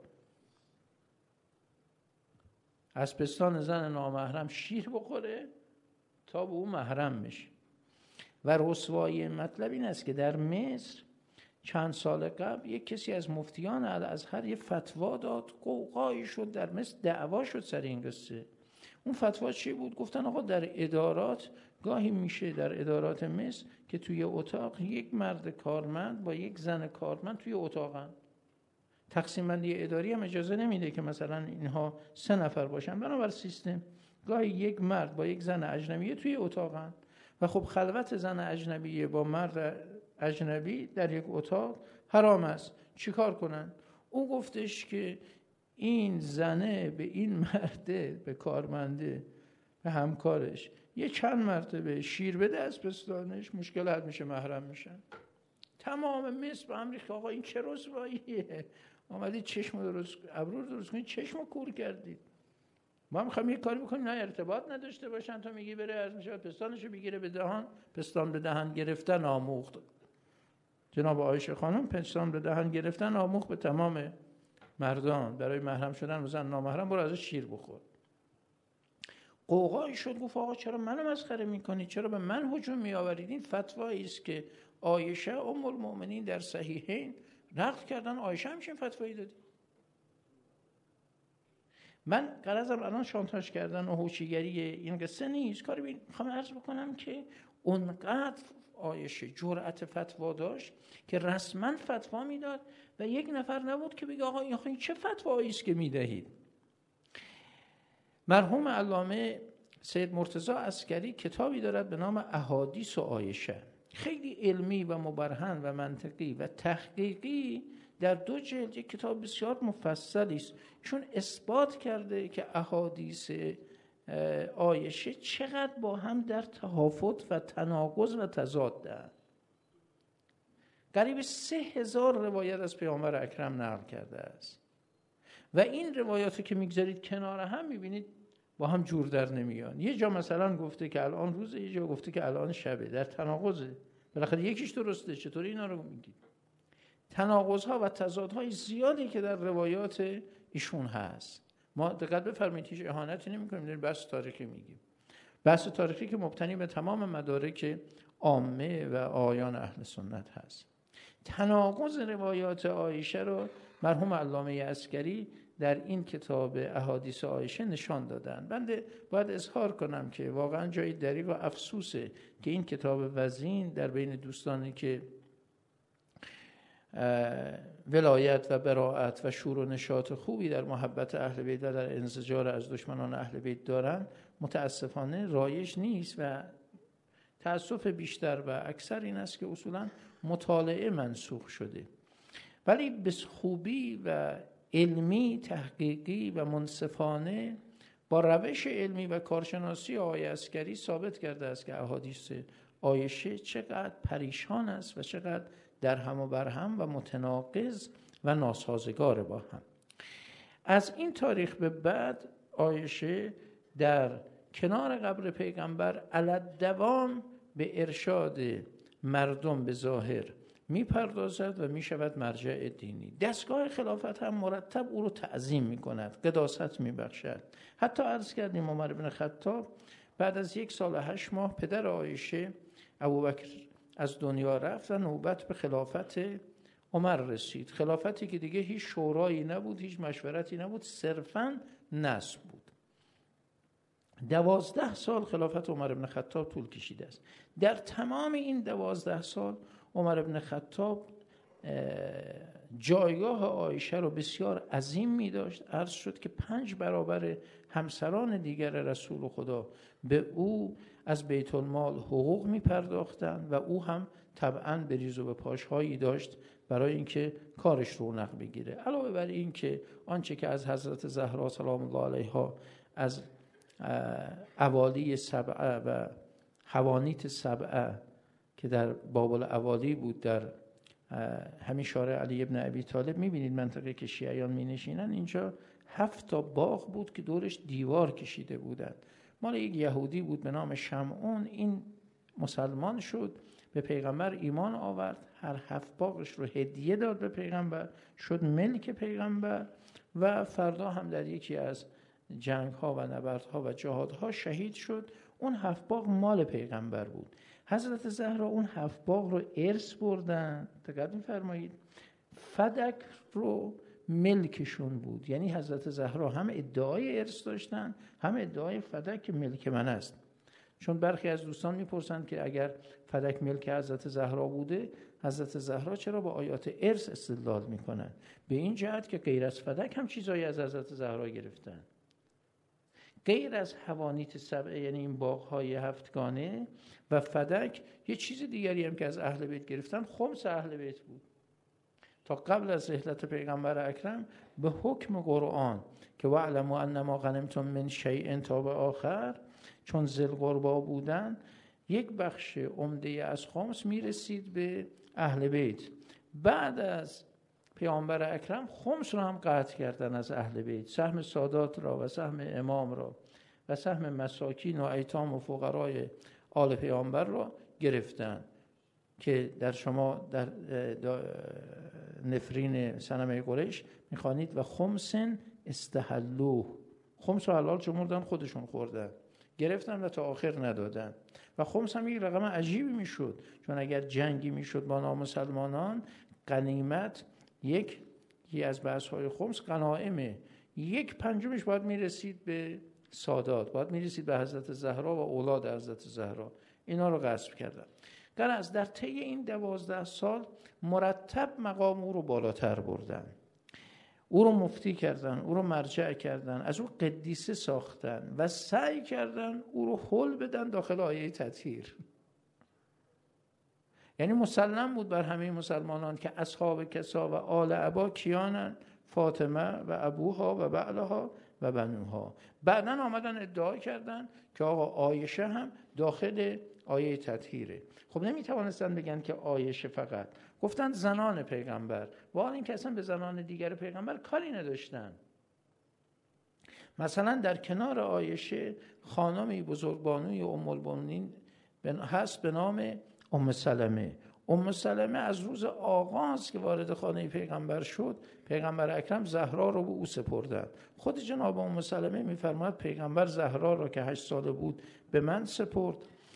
از پستان زن نامحرم شیر بخوره تا به او محرم میشه. و رسوایی مطلب این است که در مصر چند سال قبل یک کسی از مفتیان الازهر یه فتوا داد، قوقایی شد در مصر، دعوا شد سر این قصه. اون فتوا چی بود؟ گفتن آقا در ادارات گاهی میشه، در ادارات مصر که توی اتاق یک مرد کارمند با یک زن کارمند توی اتاقن. تقسیم بندی اداری هم اجازه نمیده که مثلا اینها 3 نفر باشن، بنابر سیستم گاهی یک مرد با یک زن اجنبی توی اتاقن و خب خلوت زن اجنبی با مرد اجنبی در یک اتاق حرام است. چیکار کنن؟ او گفتش که این زنه به این مرده، به کارمنده، به همکارش یه چند مرتبه شیر بده از پستانش، مشکل حل میشه، محرم میشن. تمام مصر به هم ریخت آقا این چه رسواییه؟ آمدید چشم درست، ابرو درست کنید، چشم کور کردید. ما میخوایم یه کاری بکنیم نه ارتباط نداشته باشن. تا میگی بره از میشه پستانشو بگیره به دهان، پستان به دهن گرفتن آموخت. جناب عایشه خانم پستان به دهن گرفتن آموخت به تمام مردان. برای محرم شدن زن نامحرم برو ازش شیر بخور. قوقایی شد، گفت آقا چرا منو مسخره میکنید؟ چرا به من هجوم میآورید؟ این فتوایی است که عایشه ام المؤمنین در صحیحین نقل کردن، عایشه همچین فتوایی دادی. من غرضم الان شانتاژ کردن و هوشیگری این قصه نیست. کاری میخوام عرض بکنم که اونقدر عایشه جرأت فتوا داشت که رسما فتوا میداد و یک نفر نبود که بگه آقا این چه فتوایی است که میدهید. مرحوم علامه سید مرتضی عسکری کتابی دارد به نام احادیث و عایشه، خیلی علمی و مبرهن و منطقی و تحقیقی، در 2 جلد، یک کتاب بسیار مفصلی است. چون اثبات کرده که احادیث عایشه چقدر با هم در تهافت و تناقض و تضادند. قریب 3000 روایت از پیامبر اکرم نقل کرده است و این روایاتی که میگذارید کنار هم میبینید با هم جور در نمیان. یه جا مثلا گفته که الان روزه، یه جا گفته که الان شبه، در تناقضه. بالاخره یکیش درسته، چطوری اینا رو میگید؟ تناقض‌ها و تضادهای زیادی که در روایات ایشون هست. ما دقت بفرمایید هیچ اهانتی نمی‌کنیم، داریم بحث تاریخی میگیم. بحث تاریخی که مبتنی به تمام مدارک عامه و آیان اهل سنت هست. تناقض روایات عایشه رو مرحوم علامه عسکری در این کتاب احادیث عایشه نشان دادن. بنده باید اظهار کنم که واقعا جای دریغ و افسوسه که این کتاب وزین در بین دوستانی که ولایت و براءت و شور و نشاط خوبی در محبت اهل بیت و در انزجار از دشمنان اهل بیت دارن، متاسفانه رایج نیست و تأسف بیشتر و اکثر این است که اصولا مطالعه منسوخ شده. ولی به خوبی و علمی، تحقیقی و منصفانه با روش علمی و کارشناسی آقای عسکری ثابت کرده است که احادیث عایشه چقدر پریشان است و چقدر در هم و بر هم و متناقض و ناسازگار با هم. از این تاریخ به بعد عایشه در کنار قبر پیغمبر علالدوام به ارشاد مردم به ظاهر میپردازد و میشود مرجع دینی. دستگاه خلافت هم مرتب او رو تعظیم میکند، قداست میبخشد. حتی عرض کردیم عمر بن خطاب بعد از 1 سال و 8 ماه پدر عایشه ابوبکر از دنیا رفت و نوبت به خلافت عمر رسید. خلافتی که دیگه هیچ شورایی نبود، هیچ مشورتی نبود، صرفاً نصب بود. 12 سال خلافت عمر بن خطاب طول کشیده است. در تمام این 12 سال عمر بن خطاب جایگاه عایشه رو بسیار عظیم می داشت. عرض شد که 5 برابر همسران دیگر رسول خدا به او از بیت المال حقوق می پرداختند و او هم طبعاً به ریز و به پاشهایی داشت برای اینکه کارش رونق بگیره. علاوه بر این که آنچه که از حضرت زهرا سلام الله علیها از اوالی سبعه و حوانیت سبعه که در باب الاوالی بود، در همین شارع علی ابن ابی طالب میبینید منطقه که شیعیان مینشینن، اینجا 7 تا باغ بود که دورش دیوار کشیده بودند. مال یک یهودی بود به نام شمعون. این مسلمان شد، به پیغمبر ایمان آورد، هر 7 باغش رو هدیه داد به پیغمبر، شد ملک پیغمبر و فردا هم در یکی از جنگ ها و نبردها و جهادها شهید شد. اون 7 باغ مال پیغمبر بود. حضرت زهرا اون 7 باغ رو ارث بردن. دقت می‌فرمایید، فدک رو ملکشون بود. یعنی حضرت زهرا هم ادعای ارث داشتن، هم ادعای فدک ملک من است. چون برخی از دوستان میپرسند که اگر فدک ملک حضرت زهرا بوده، حضرت زهرا چرا با آیات ارث استدلال میکنن؟ به این جهت که غیر از فدک هم چیزایی از حضرت زهرا گرفتن. غیر از حوانیت سبعه، یعنی این باغ‌های 7گانه و فدک، یه چیز دیگری هم که از اهل بیت گرفتن، خمس اهل بیت بود. تا قبل از رحلت پیغمبر اکرم به حکم قرآن که واعلموا انما غنمتم من شیء تا به آخر، چون ذی القربی بودن، یک بخش عمده از خمس میرسید به اهل بیت. بعد از پیامبر اکرم خمس رو هم قطع کردن از اهل بیت، سهم سادات را و سهم امام را و سهم مساکین و ایتام و فقرای آل پیامبر را گرفتن که در شما در نفرین صنمه قریش میخوانید و خمس استحلوه، خمس رو حلال شمردن، خودشون خوردن، گرفتن و تا آخر ندادن. و خمس هم یک رقم عجیبی میشد، چون اگر جنگی میشد با نامسلمانان، غنیمت یکی از بحث‌های خمس غنائمه، 1/5 باید میرسید به سادات، باید میرسید به حضرت زهرا و اولاد حضرت زهرا. اینا رو غصب کردن. غرض در طی این 12 سال مرتب مقام او رو بالاتر بردن، او رو مفتی کردن، او رو مرجع کردن، از او قدیسه ساختن و سعی کردن او رو حل بدن داخل آیه تطهیر. یعنی مسلم بود بر همه مسلمانان که اصحاب کسا و آل عبا کیانن؟ فاطمه و ابوها و بعلها و بنوها. بعدن آمدن ادعا کردن که آقا عایشه هم داخل آیه تطهیره. خب نمیتوانستن بگن که عایشه فقط، گفتن زنان پیغمبر، و حال این که اصلا به زنان دیگر پیغمبر کاری نداشتن. مثلا در کنار عایشه خانمی بزرگبانوی ام المؤمنین هست به نام ام سلمه. ام سلمه از روز آغاز که وارد خانه پیغمبر شد، پیغمبر اکرم زهرا رو به او سپردن. خود جناب ام سلمه میفرماید پیغمبر زهرا را که 8 ساله بود به من سپرد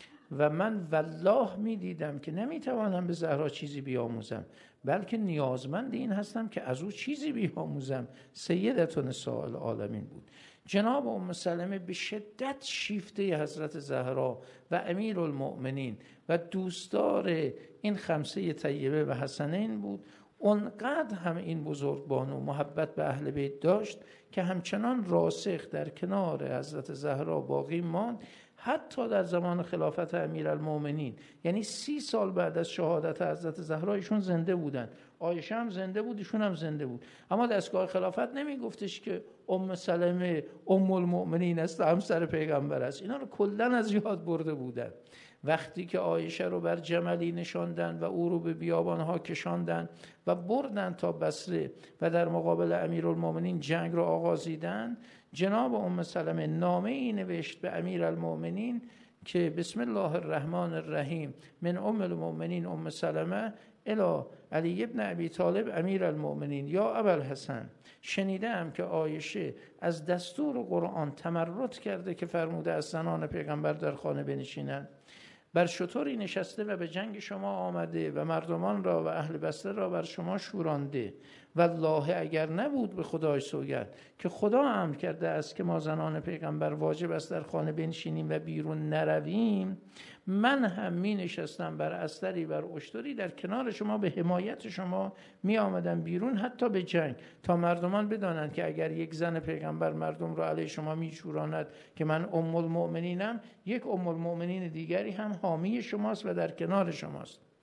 و من والله میدیدم که نمیتوانم به زهرا چیزی بیاموزم، بلکه نیازمند این هستم که از او چیزی بیاموزم. سیدة نساء العالمین بود. جناب ام سلمه به شدت شیفته حضرت زهرا و امیر المؤمنین و دوستدار این خمسه طیبه و حسنین بود. اونقدر هم این بزرگبانو محبت به اهل بیت داشت که همچنان راسخ در کنار حضرت زهرا باقی ماند، حتی در زمان خلافت امیرالمؤمنین. یعنی 30 سال بعد از شهادت حضرت زهرا ایشون زنده بودن، عایشه هم زنده بود، ایشون هم زنده بود. اما دستگاه خلافت نمی گفتش که ام سلمه ام المؤمنین است، همسر پیغمبر است. اینا رو کلا از یاد برده بودن. وقتی که عایشه رو بر جملی نشاندن و او رو به بیابانها کشاندن و بردن تا بصره و در مقابل امیرالمؤمنین جنگ رو آغازیدن، جناب ام سلمه نامه ای نوشت به امیرالمؤمنین که بسم الله الرحمن الرحیم من ام المؤمنین ام سلمه الی علی ابن ابی طالب امیرالمؤمنین یا ابوالحسن، شنیدم که عایشه از دستور قرآن تمرد کرده که فرموده از زنان پیغمبر در خانه بنشینند، بر شطوری نشسته و به جنگ شما آمده و مردمان را و اهل بصره را بر شما شورانده. والله اگر نبود به خدای سوگند که خدا امر کرده است که ما زنان پیغمبر واجب است در خانه بنشینیم و بیرون نرویم، من هم می نشستم بر استری بر اشتری در کنار شما به حمایت شما می آمدم بیرون، حتی به جنگ، تا مردمان بدانند که اگر یک زن پیغمبر مردم را علیه شما می شوراند که من ام المؤمنینم، یک ام المؤمنین دیگری هم حامی شماست و در کنار شماست.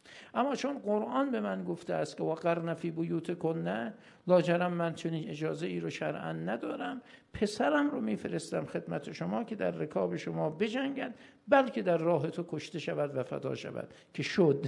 اما چون قرآن به من گفته است که وقرن فی بیوتکن، لاجرم من چنین اجازه ای رو شرعا ندارم، پسرم رو میفرستم خدمت شما که در رکاب شما بجنگد، بلکه در راه تو کشته شود و فدا شود. که شد.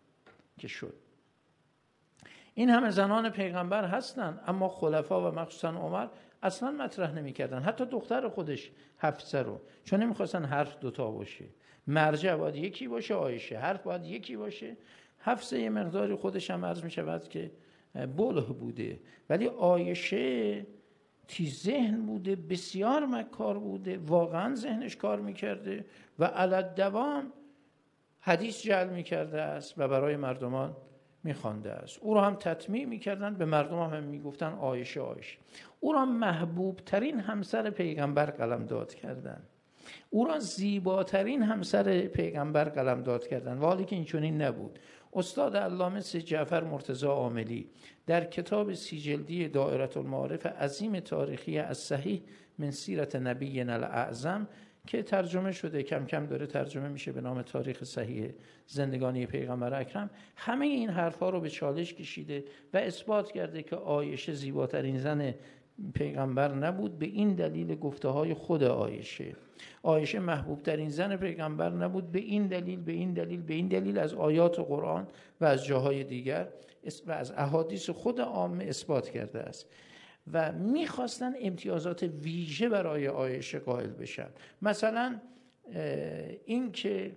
این همه زنان پیغمبر هستن، اما خلفا و مخصوصا عمر اصلا مطرح نمی‌کردن. حتی دختر خودش حفصه رو، چون نمی‌خواستن حرف دوتا باشه، مرجع باید یکی باشه، عایشه حرف باید یکی باشه. حفصه یه مقداری خودش هم عرض می‌شود که بله بوده، ولی عایشه تیز ذهن بوده، بسیار مکار بوده، واقعا ذهنش کار می‌کرده و علی دوام حدیث جعل می‌کرده است و برای مردمان میخوانده است. او را هم تطمیع میکردن، به مردم هم میگفتن عایشه. او را محبوب ترین همسر پیغمبر قلمداد کردند. او را زیباترین همسر پیغمبر قلمداد کردند، ولی که این چنین نبود. استاد علامه سید جعفر مرتضی عاملی در کتاب 30 جلدی دائره المعارف عظیم تاریخی از صحیح من سیرت نبینا الاعظم که ترجمه شده، کم کم داره ترجمه میشه به نام تاریخ صحیح زندگانی پیغمبر اکرم، همه این حرفا رو به چالش کشیده و اثبات کرده که عایشه زیباترین زن پیغمبر نبود. به این دلیل گفته های خود عایشه محبوب ترین زن پیغمبر نبود، به این دلیل از آیات قرآن و از جاهای دیگر و از احادیث خود عامه اثبات کرده است. و میخواستن امتیازات ویژه برای عایشه قائل بشن. مثلا این که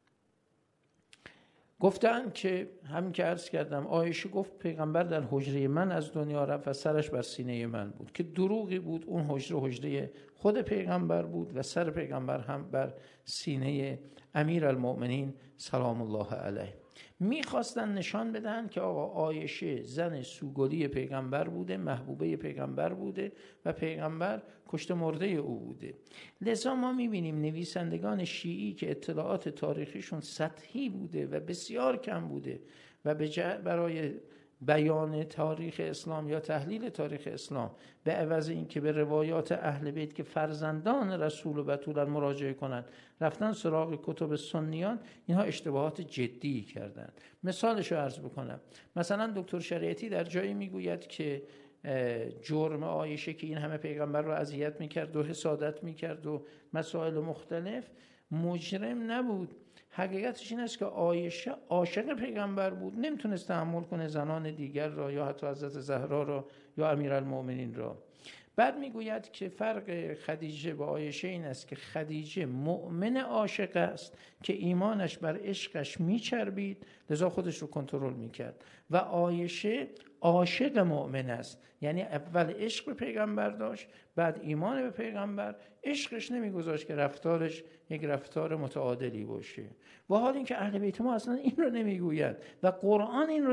گفتن که همین که عرض کردم، عایشه گفت پیغمبر در حجره من از دنیا رفت و سرش بر سینه من بود، که دروغی بود. اون حجره خود پیغمبر بود و سر پیغمبر هم بر سینه امیرالمؤمنین سلام الله علیه. میخواستن نشان بدن که آقا عایشه زن سوگلی پیغمبر بوده، محبوبه پیغمبر بوده و پیغمبر کشته مرده او بوده. لذا ما میبینیم نویسندگان شیعی که اطلاعات تاریخیشون سطحی بوده و بسیار کم بوده و برای بیان تاریخ اسلام یا تحلیل تاریخ اسلام به عوض این که به روایات اهل بیت که فرزندان رسول و بتولن مراجعه کنند، رفتن سراغ کتب سنیان، اینها اشتباهات جدی کردند. مثالش رو عرض بکنم. مثلا دکتر شریعتی در جایی میگوید که جرم عایشه که این همه پیغمبر رو اذیت میکرد و حسادت میکرد و مسائل مختلف، مجرم نبود. حقیقتش این است که عایشه عاشق پیغمبر بود، نمیتونست تحمل کنه زنان دیگر را یا حتی حضرت زهرا را یا امیرالمؤمنین را. بعد میگوید که فرق خدیجه با عایشه این است که خدیجه مؤمن عاشق است که ایمانش بر عشقش میچربید، لذا خودش رو کنترل میکرد، و عایشه عاشق مؤمن است، یعنی اول عشق به پیغمبر داشت، بعد ایمان به پیغمبر، عشقش نمیگذاشت که رفتارش یک رفتار متعادلی باشه. و حال این که اهل بیت ما اصلا این رو نمیگوید و قرآن این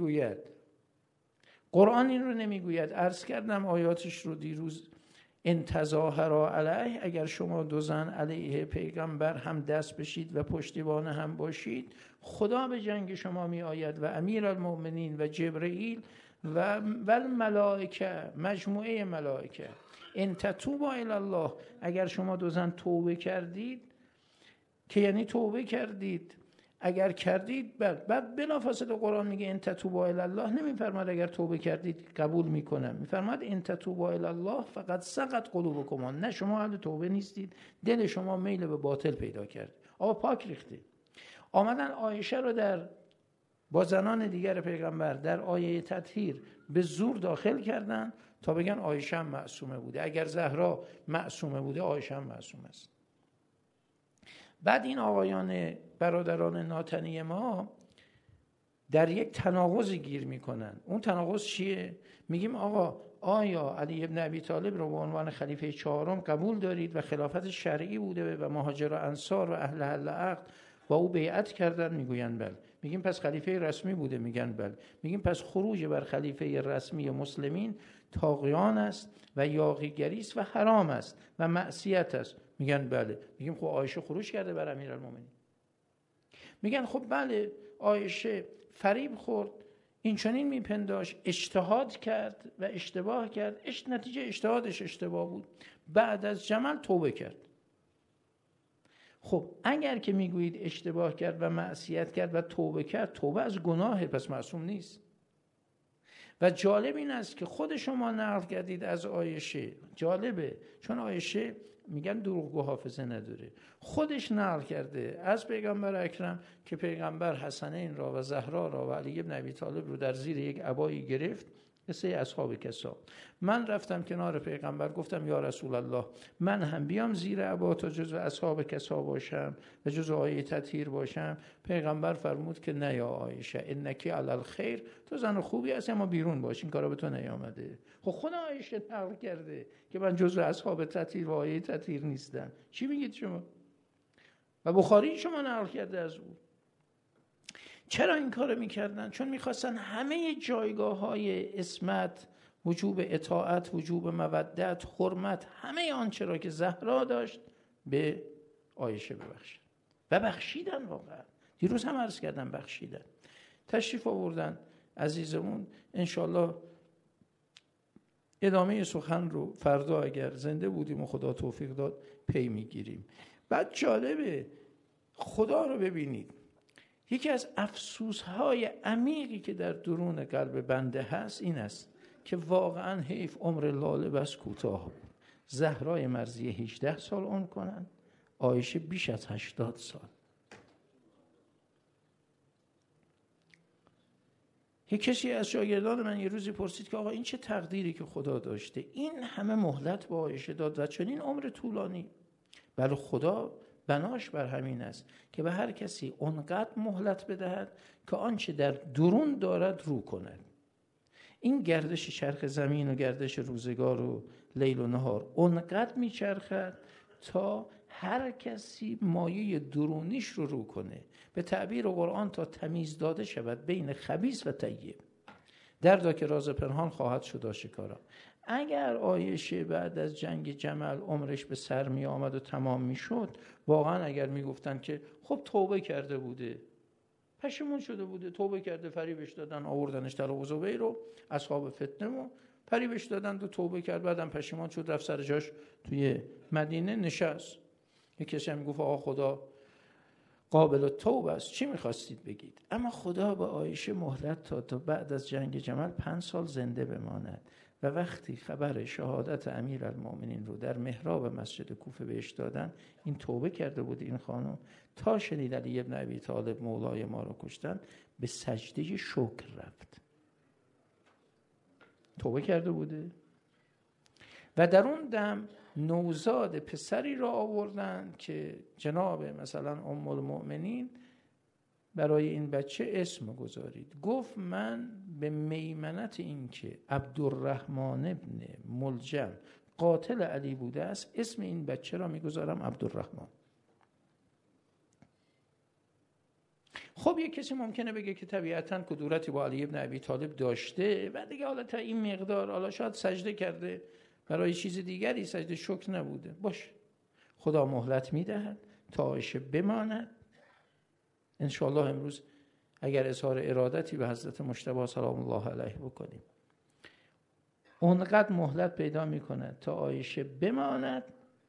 رو نمیگوید. عرض کردم آیاتش رو دیروز، ان تظاهرا علیه، اگر شما دو زن علیه پیغمبر هم دست بشید و پشتیبان هم باشید، خدا به جنگ شما می آید و امیرالمؤمنین و جبرئیل و ملائکه، مجموعه ملائکه. ان تتوبا الی الله، اگر شما دو زن توبه کردید، که یعنی توبه کردید، اگر کردید بعد بلافاصله قرآن میگه ان تتوبا الی الله، نمیفرماد اگر توبه کردید قبول میکنم، میفرماد ان تتوبا الی الله فقد سقط قلوبکما، نه شما اهل توبه نیستید، دل شما میل به باطل پیدا کرد، آقا پاک ریخته. آمدن عایشه رو با زنان دیگر پیغمبر در آیه تطهیر به زور داخل کردن تا بگن عایشه هم معصومه بوده. اگر زهرا معصومه بوده، عایشه هم معصومه است. بعد این آقایان برادران ناتنی ما در یک تناقضی گیر میکنن. اون تناقض چیه؟ میگیم آقا آیا علی ابن ابی طالب رو به عنوان خلیفه چهارم قبول دارید و خلافت شرعی بوده و مهاجر و انصار و اهل حل عقد با او بیعت کردن؟ میگوین بله. میگیم پس خلیفه رسمی بوده؟ میگن بله. میگیم پس خروج بر خلیفه رسمی مسلمین طاغیان است و یاغیگری است و حرام است و معصیت است؟ میگن بله. میگیم خب عایشه خروج کرده بر امیرالمومنین. میگن خب بله، عایشه فریب خورد، این چنین میپنداشت، اجتهاد کرد و اشتباه کرد، نتیجه اجتهادش اشتباه بود، بعد از جمل توبه کرد. خب اگر که میگویید اشتباه کرد و معصیت کرد و توبه کرد، توبه از گناهه، پس معصوم نیست. و جالب این است که خود شما نقل کردید از عایشه، جالبه چون عایشه میگن دروغگو حافظه نداره، خودش نقل کرده از پیغمبر اکرم که پیغمبر حسنین را و زهرا را و علی بن ابی طالب رو در زیر یک عبایی گرفت. قصه اصحاب کسا. من رفتم کنار پیغمبر گفتم یا رسول الله، من هم بیام زیر عبا تا جزو اصحاب کسا باشم و جزو آیه تطهیر باشم؟ پیغمبر فرمود که نه یا عایشه، انکی علی الخیر، تو زن خوبی هستی اما بیرون باش، این کارا به تو نیامده. خود عایشه نقل کرده که من جزو اصحاب تطهیر و آیه تطهیر نیستم. چی میگید شما؟ و بخاری شما نقل کرده از او. چرا این کارو میکردن؟ چون میخواستن همه جایگاه‌های عصمت، وجوب اطاعت، وجوب مودت، حرمت، همه آنچه را که زهرا داشت به عایشه ببخشن و بخشیدن. واقعا دیروز هم عرض کردم بخشیدن. تشریف آوردن عزیزمون، انشالله ادامه سخن رو فردا اگر زنده بودیم و خدا توفیق داد پی میگیریم. بعد جالبه خدا رو ببینید، یکی از افسوس‌های عمیقی که در درون قلب بنده هست این است که واقعا حیف عمر لاله بس کوتاه بود. زهرای مرضیه 18 سال عمر کنن، عایشه بیش از 80 سال. یک کسی از شاگردان من یه روزی پرسید که آقا این چه تقدیری که خدا داشته، این همه مهلت به عایشه داد و چنین عمر طولانی؟ بله خدا بناش بر همین است که به هر کسی اونقدر مهلت بدهد که آنچه در درون دارد رو کند. این گردش چرخ زمین و گردش روزگار و لیل و نهار اونقدر میچرخد تا هر کسی مایه درونیش رو کنه. به تعبیر قرآن تا تمیز داده شود بین خبیث و طیب، دردا که راز پنهان خواهد شد آشکارا. اگر عایشه بعد از جنگ جمل عمرش به سر می آمد و تمام می شد، واقعا اگر می گفتن که خب توبه کرده بوده، پشیمون شده بوده، توبه کرده، فریبش دادن، آوردنش طلحه و زبیر رو اصحاب فتنه و فریبش دادن و توبه کرد، بعدم پشیمان شد رفت سر جاش توی مدینه نشست. یک کسی هم گفت آقا خدا قابل توبه است، چی میخواستید بگید؟ اما خدا به عایشه مهلت داد تا بعد از جنگ جمل 5 سال زنده بماند و وقتی خبر شهادت امیرالمومنین رو در محراب مسجد کوفه بهش دادن، این توبه کرده بود این خانم، تا شنید علی بن ابی طالب مولای ما رو کشتن به سجده شکر رفت. توبه کرده بوده. و در اون دم نوزاد پسری را آوردن که جناب مثلا ام المؤمنین برای این بچه اسم گذارید. گفت من به میمنت این که عبدالرحمن ابن ملجم قاتل علی بوده است، اسم این بچه را میگذارم عبدالرحمن. خب یک کسی ممکنه بگه که طبیعتاً کدورتی با علی ابن ابی طالب داشته و دیگه حالا تا این مقدار، حالا شاید سجده کرده برای چیز دیگری، سجده شکر نبوده. باشه، خدا مهلت میدهد تا عایشه بماند. انشاءالله امروز اگر اظهار ارادتی به حضرت مجتبی سلام الله علیه بکنیم، اونقدر مهلت پیدا میکند تا عایشه بماند.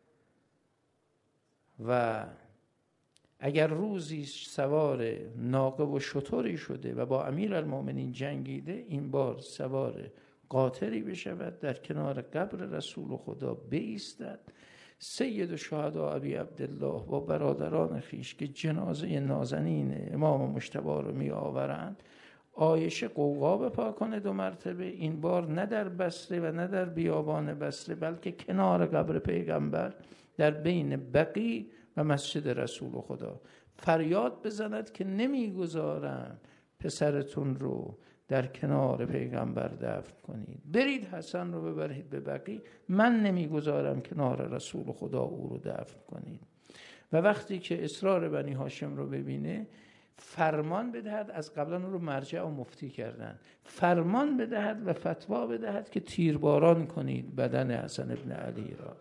و اگر روزی سوار ناقه و شتری شده و با امیرالمومنین جنگیده، این بار سوار قاطری بشود، در کنار قبر رسول خدا بایستد، سید الشهدا ابی عبدالله با برادران خیش که جنازه نازنین امام مجتبی رو می آورند، عایشه قوقا بپا کنه 2 مرتبه، این بار نه در بصره و نه در بیابان بصره بلکه کنار قبر پیغمبر در بین بقیع و مسجد رسول خدا فریاد بزند که نمیگذارم پسرتون رو در کنار پیغمبر دفن کنید، برید حسن رو ببرید به بقیع، من نمیگذارم کنار رسول خدا او رو دفن کنید. و وقتی که اصرار بنی هاشم رو ببینه فرمان بدهد، از قبلا رو مرجع و مفتی کردن، فرمان بدهد و فتوا بدهد که تیرباران کنید بدن حسن ابن علی را.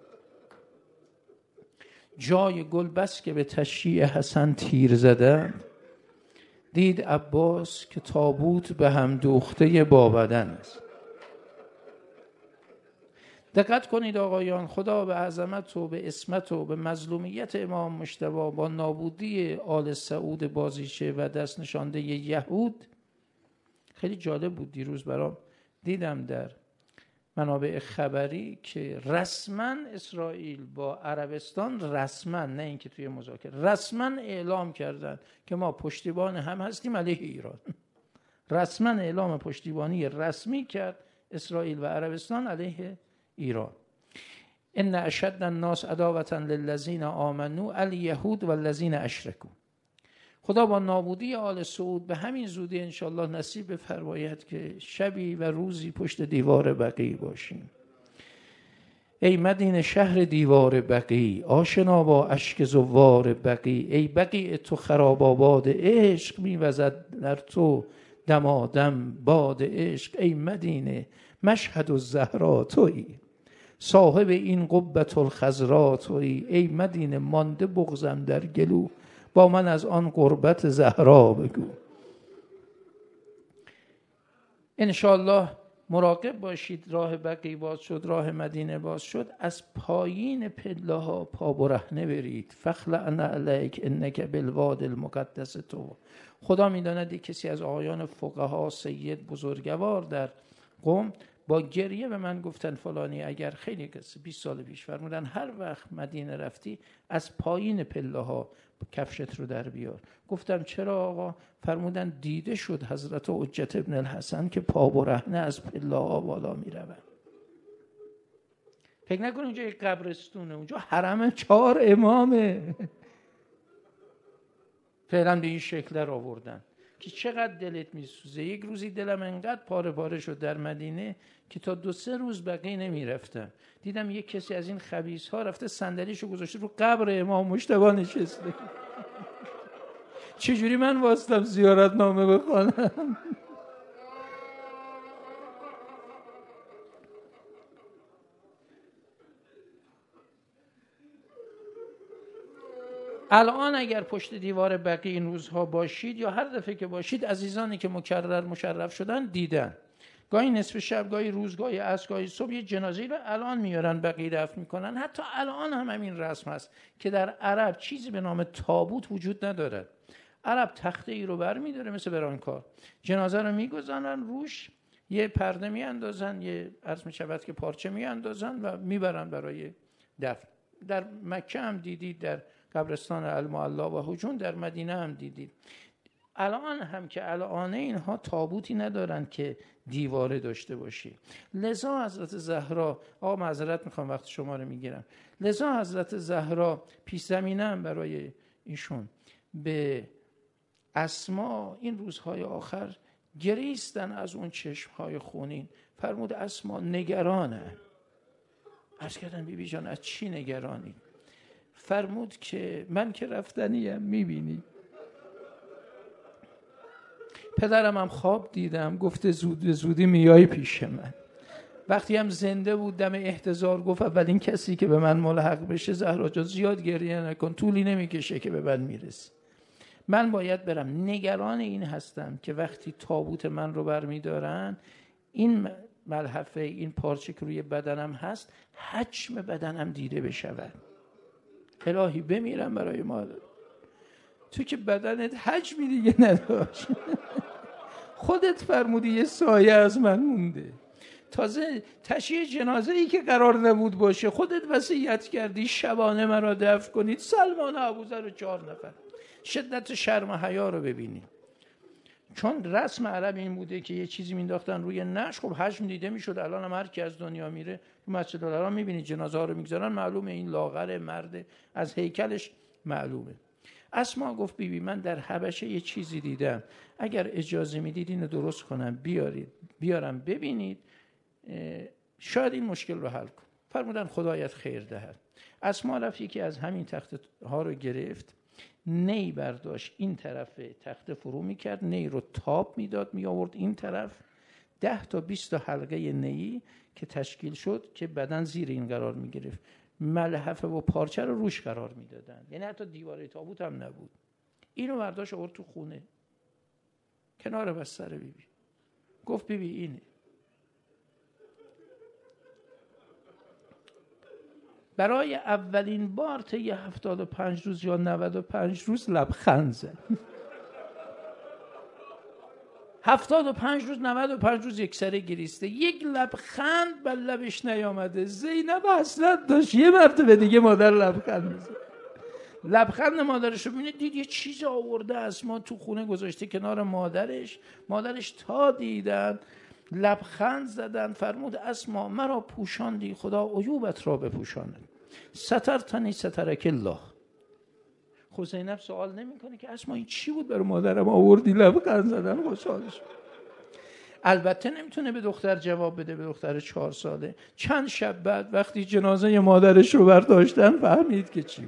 جای گل بس که به تشییع حسن تیر زدن، دید عباس که تابوت به هم دوخته با بدن است. دقت کنید آقایان، خدا به عظمت و به عصمت و به مظلومیت امام مجتبی با نابودی آل سعود بازیچه و دست نشانده یهود، خیلی جالب بود. دیروز برام دیدم در منابع خبری که رسما اسرائیل با عربستان، رسما، نه اینکه توی مذاکره، رسما اعلام کردن که ما پشتیبان هم هستیم علیه ایران. رسما اعلام پشتیبانی رسمی کرد اسرائیل و عربستان علیه ایران. ان اشد الناس عداوة للذین آمنوا الیهود والذین اشرکوا. خدا با نابودی آل سعود به همین زودی انشاءالله نصیب بفرماید که شبی و روزی پشت دیوار بقیع باشیم. ای مدینه شهر دیوار بقیع، آشنا با اشک زوار بقیع. ای بقیع تو خراب آباد عشق، میوزد در تو دمادم باد عشق. ای مدینه مشهد الزهرا تویی، صاحب این قبة الخضرا تویی. ای مدینه مانده بغضم در گلو، با من از آن قربت زهرا بگو. انشاءالله مراقب باشید. راه بقیع باز شد، راه مدینه باز شد، از پایین پله ها پا برهنه برید. فخلعنا علیک انک بالواد المقدس تو. خدا میداند کسی از آقایان فقها، سید، بزرگوار در قم با گریه به من گفتن فلانی اگر خیلی کسی 20 سال پیش فرمودن هر وقت مدینه رفتی از پایین پله ها کفشت رو در بیار. گفتم چرا آقا؟ فرمودن دیده شد حضرت حجت ابن الحسن که پا برهنه از پله ها بالا می روند. فکر نکن اونجا یک قبرستونه، اونجا حرم 4 امامه. فعلا به این شکل در آوردن که چقدر دلت میسوزه. یک روزی دلم انقدر پاره پاره شد در مدینه که تا 2-3 روز بقیع نمیرفتم. دیدم یک کسی از این خبیث ها رفته صندلیشو گذاشته رو قبر امام مجتبی نشسته. چجوری من واسطم زیارت نامه بخونم؟ الان اگر پشت دیوار بقیع این روزها باشید یا هر دفعه که باشید، عزیزانی که مکرر مشرف شدن دیدن گاهی نصف شب، گاهی روز، گاهی عصر، گاهی صبح یه جنازه‌ای رو الان میارن بقیع دفن میکنن. حتی الان هم همین رسم هست که در عرب چیزی به نام تابوت وجود نداره. عرب تخته ای رو برمی‌داره مثل برانکار، جنازه رو میگذارن روش، یه پرده میاندازن، یه عرض میشود که پارچه میاندازن و میبرن برای دفن. در مکه هم دیدید، در قبرستان المعلا و حجون، در مدینه هم دیدید. الان هم که الان اینها تابوتی ندارن که دیواره داشته باشی. لذا حضرت زهرا، آقا معذرت میخوام وقت شما رو میگیرم، لذا حضرت زهرا پیش زمینه هم برای ایشون به اسما این روزهای آخر گریستن از اون چشمهای خونین. فرمود اسما نگرانه. عرض کردن بی بی جان از چی نگرانی؟ فرمود که من که رفتنیم میبینی، پدرم هم خواب دیدم گفته زودی میای پیش من. وقتی هم زنده بود دم احتضار گفت اولین کسی که به من ملحق بشه زهرا جان زیاد گریه نکن، طولی نمیکشه که به من میرسی. من باید برم. نگران این هستم که وقتی تابوت من رو برمیدارن، این ملحفه، این پارچه که روی بدنم هست، حجم بدنم دیده بشود. الهی بمیرم برای مادر، تو که بدنت حجمی دیگه نداشت. خودت فرمودی یه سایه از من مونده. تازه تشییع جنازه ای که قرار نبود باشه خودت وصیت کردی شبانه مرا دفن کنید. سلمان ابوذر و 4 نفر. شدت شرم و حیا رو ببینید. چون رسم عرب این بوده که یه چیزی مینداختن روی نعش، خب حجم دیده میشد. الان هم هر کی از دنیا میره تو مسجد الحرام میبینید جنازه ها رو میگذارن، معلومه این لاغر مرد، از هیکلش معلومه. اسما گفت بی بی من در حبشه یه چیزی دیدم، اگر اجازه میدید اینو درست کنم بیارم ببینید، شاید این مشکل رو حل کن. فرمودن خدایت خیر دهد. اسما رفت یکی از همین تخت ها رو گرفت، نی برداشت این طرف تخت فرو میکرد، نی رو تاب میداد می آورد این طرف، 10 تا 20 تا حلقه نی که تشکیل شد که بدن زیر این قرار میگرفت، ملحفه و پارچه رو روش قرار میدادن، یعنی حتی دیواره تابوت هم نبود. اینو برداشت آورد تو خونه کنار بستر بی بی. گفت بی بی اینه. برای اولین بار طی 75 روز یا 95 روز لبخند زد. 75 روز 95 روز یک سره گریسته، یک لبخند بر لبش نیامده. زینب حسرت داشت یه مرتبه دیگه مادر لبخند میزد. لبخند مادرش رو ببینید، دید یه چیز آورده اسما تو خونه گذاشته کنار مادرش تا دیدن لبخند زدن. فرمود اسما مرا پوشاندی، خدا عیوبت را بپوشاند. سترتنی سترک الله. خب زینب سوال نمیکنه که اسما این چی بود برای مادرم آوردی لبخند زدن خوشحالش. البته نمیتونه به دختر جواب بده، به دختر 4 ساله. چند شب بعد وقتی جنازه مادرش رو برداشتن فهمید که چی.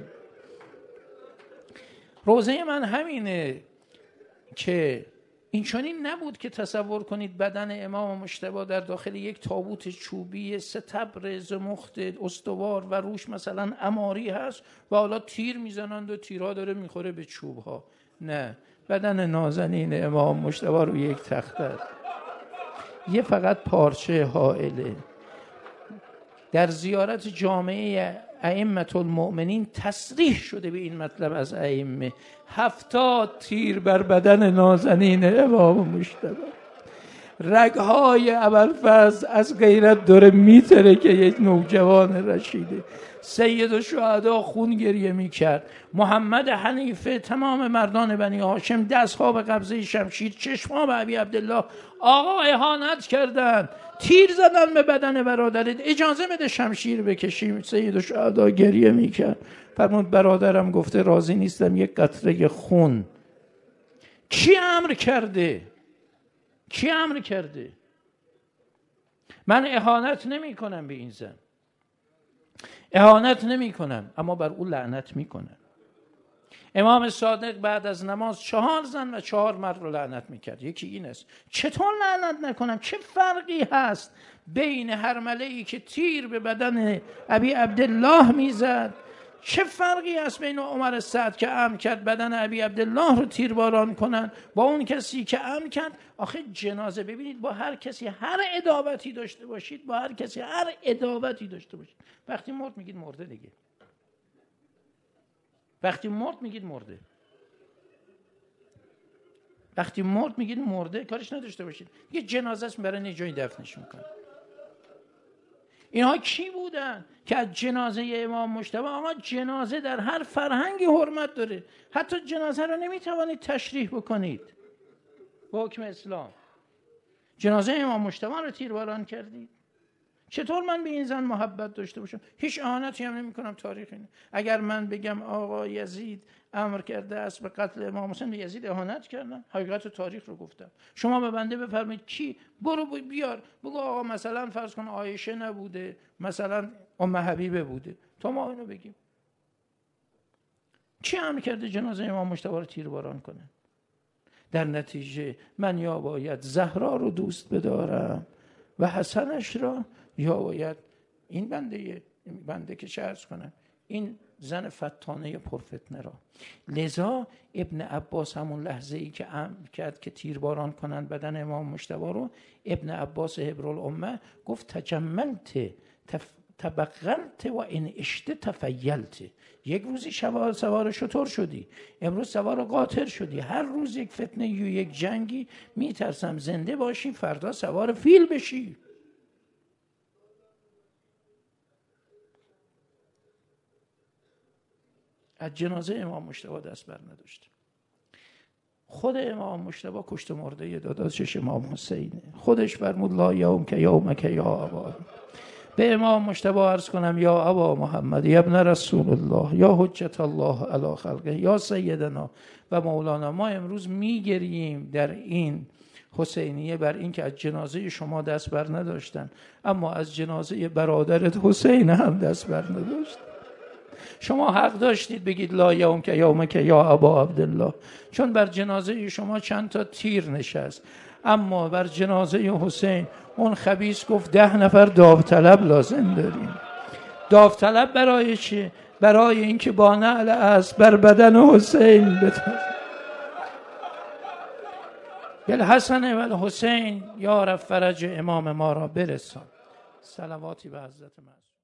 روزه من همینه که این چنین نبود که تصور کنید بدن امام مجتبی در داخل یک تابوت چوبی 3 تبر زمخت استوار و روش مثلا عماری هست و حالا تیر میزنند و تیرها داره میخوره به چوبها. نه، بدن نازنین امام مجتبی رو یک تخته است. یه فقط پارچه حائله. در زیارت جامعه ائمه المؤمنین تصریح شده به این مطلب از ائمه. 70 تیر بر بدن نازنین امام مجتبی. رگهای ابوالفضل از غیرت داره میتره که یک نوجوان رشیده. سید الشهدا خون گریه میکرد. محمد حنیفه، تمام مردان بنی هاشم دستها به قبضه شمشیر، چشمها به ابی عبدالله. آقا اهانت کردن، تیر زدن به بدن برادرت، اجازه بده شمشیر بکشیم. سید الشهدا گریه میکرد. فرمود برادرم گفته راضی نیستم یک قطره خون. کی امر کرده؟ کی امر کرده؟ من اهانت نمی کنم به این زن، اهانت نمی کنم، اما بر او لعنت می کنم. امام صادق بعد از نماز 4 زن و 4 مرد رو لعنت می کرد. یکی این است. چطور لعنت نکنم؟ چه فرقی هست بین هرمله‌ای که تیر به بدن ابی عبدالله می زد، چه فرقی هست بین عمر سعد که امر کرد بدن ابی عبدالله رو تیرباران کنن با اون کسی که امر کرد؟ آخه جنازه، ببینید، با هر کسی هر عداوتی داشته باشید، با هر کسی هر عداوتی داشته باشید، وقتی مرد میگید مرده دیگه. وقتی مرد میگید مرده. وقتی مرد میگید مرده، کارش نداشته باشید. یه جنازه است، برای جایی دفنش میکنه. اینها کی بودن که از جنازه امام مجتبی؟ آقا جنازه در هر فرهنگی حرمت داره. حتی جنازه رو نمیتوانید تشریح بکنید با حکم اسلام. جنازه امام مجتبی رو تیرباران کردید. چطور من به این زن محبت داشته باشم؟ هیچ اهانتی هم نمی کنم. تاریخ اینه. اگر من بگم آقا یزید امر کرده است به قتل امام حسین، به یزید اهانت کردم؟ حقیقت تاریخ رو گفتم. شما به بنده بفرمایید کی؟ برو بیار بگو آقا مثلا فرض کن عایشه نبوده، مثلا ام حبیبه بوده، تا ما اینو بگیم. کی امر کرده جنازه امام مجتبی رو تیرباران کنه؟ در نتیجه من یا باید زهرا رو دوست بدارم و حسنش را، یا باید این بنده که عرض کنم این زن فتانه پرفتنه را. لذا ابن عباس همون لحظه ای که امر کرد که تیرباران کنند بدن امام مجتبی رو، ابن عباس حبر الامه گفت تجملت تبغلت و ان اشت تفیلت. یک روزی سوار شتر شدی، امروز سوار قاطر شدی. هر روز یک فتنه و یک جنگی، میترسم زنده باشی فردا سوار فیل بشی. از جنازه امام مجتبی دست بر نداشت. خود امام مجتبی کشته مرده داداشش امام حسینه. خودش فرمود لا یوم که یومک یا ابا. به امام مجتبی عرض کنم یا ابا محمد یا ابن رسول الله یا حجت الله علی خلقه یا سیدنا و مولانا، ما امروز میگریم در این حسینیه بر این که از جنازه شما دست بر نداشتن، اما از جنازه برادرت حسین هم دست بر نداشت. شما حق داشتید بگید لا یوم که یومک یا ابا عبدالله، چون بر جنازه شما چند تا تیر نشست، اما بر جنازه حسین اون خبیث گفت 10 نفر داوطلب لازم داریم. داوطلب برای چی؟ برای اینکه با نعل اسب بر بدن حسین بتازه. بالحسن و الحسین یا رب فرج امام ما را برسان. صلواتی به حضرت معصوم.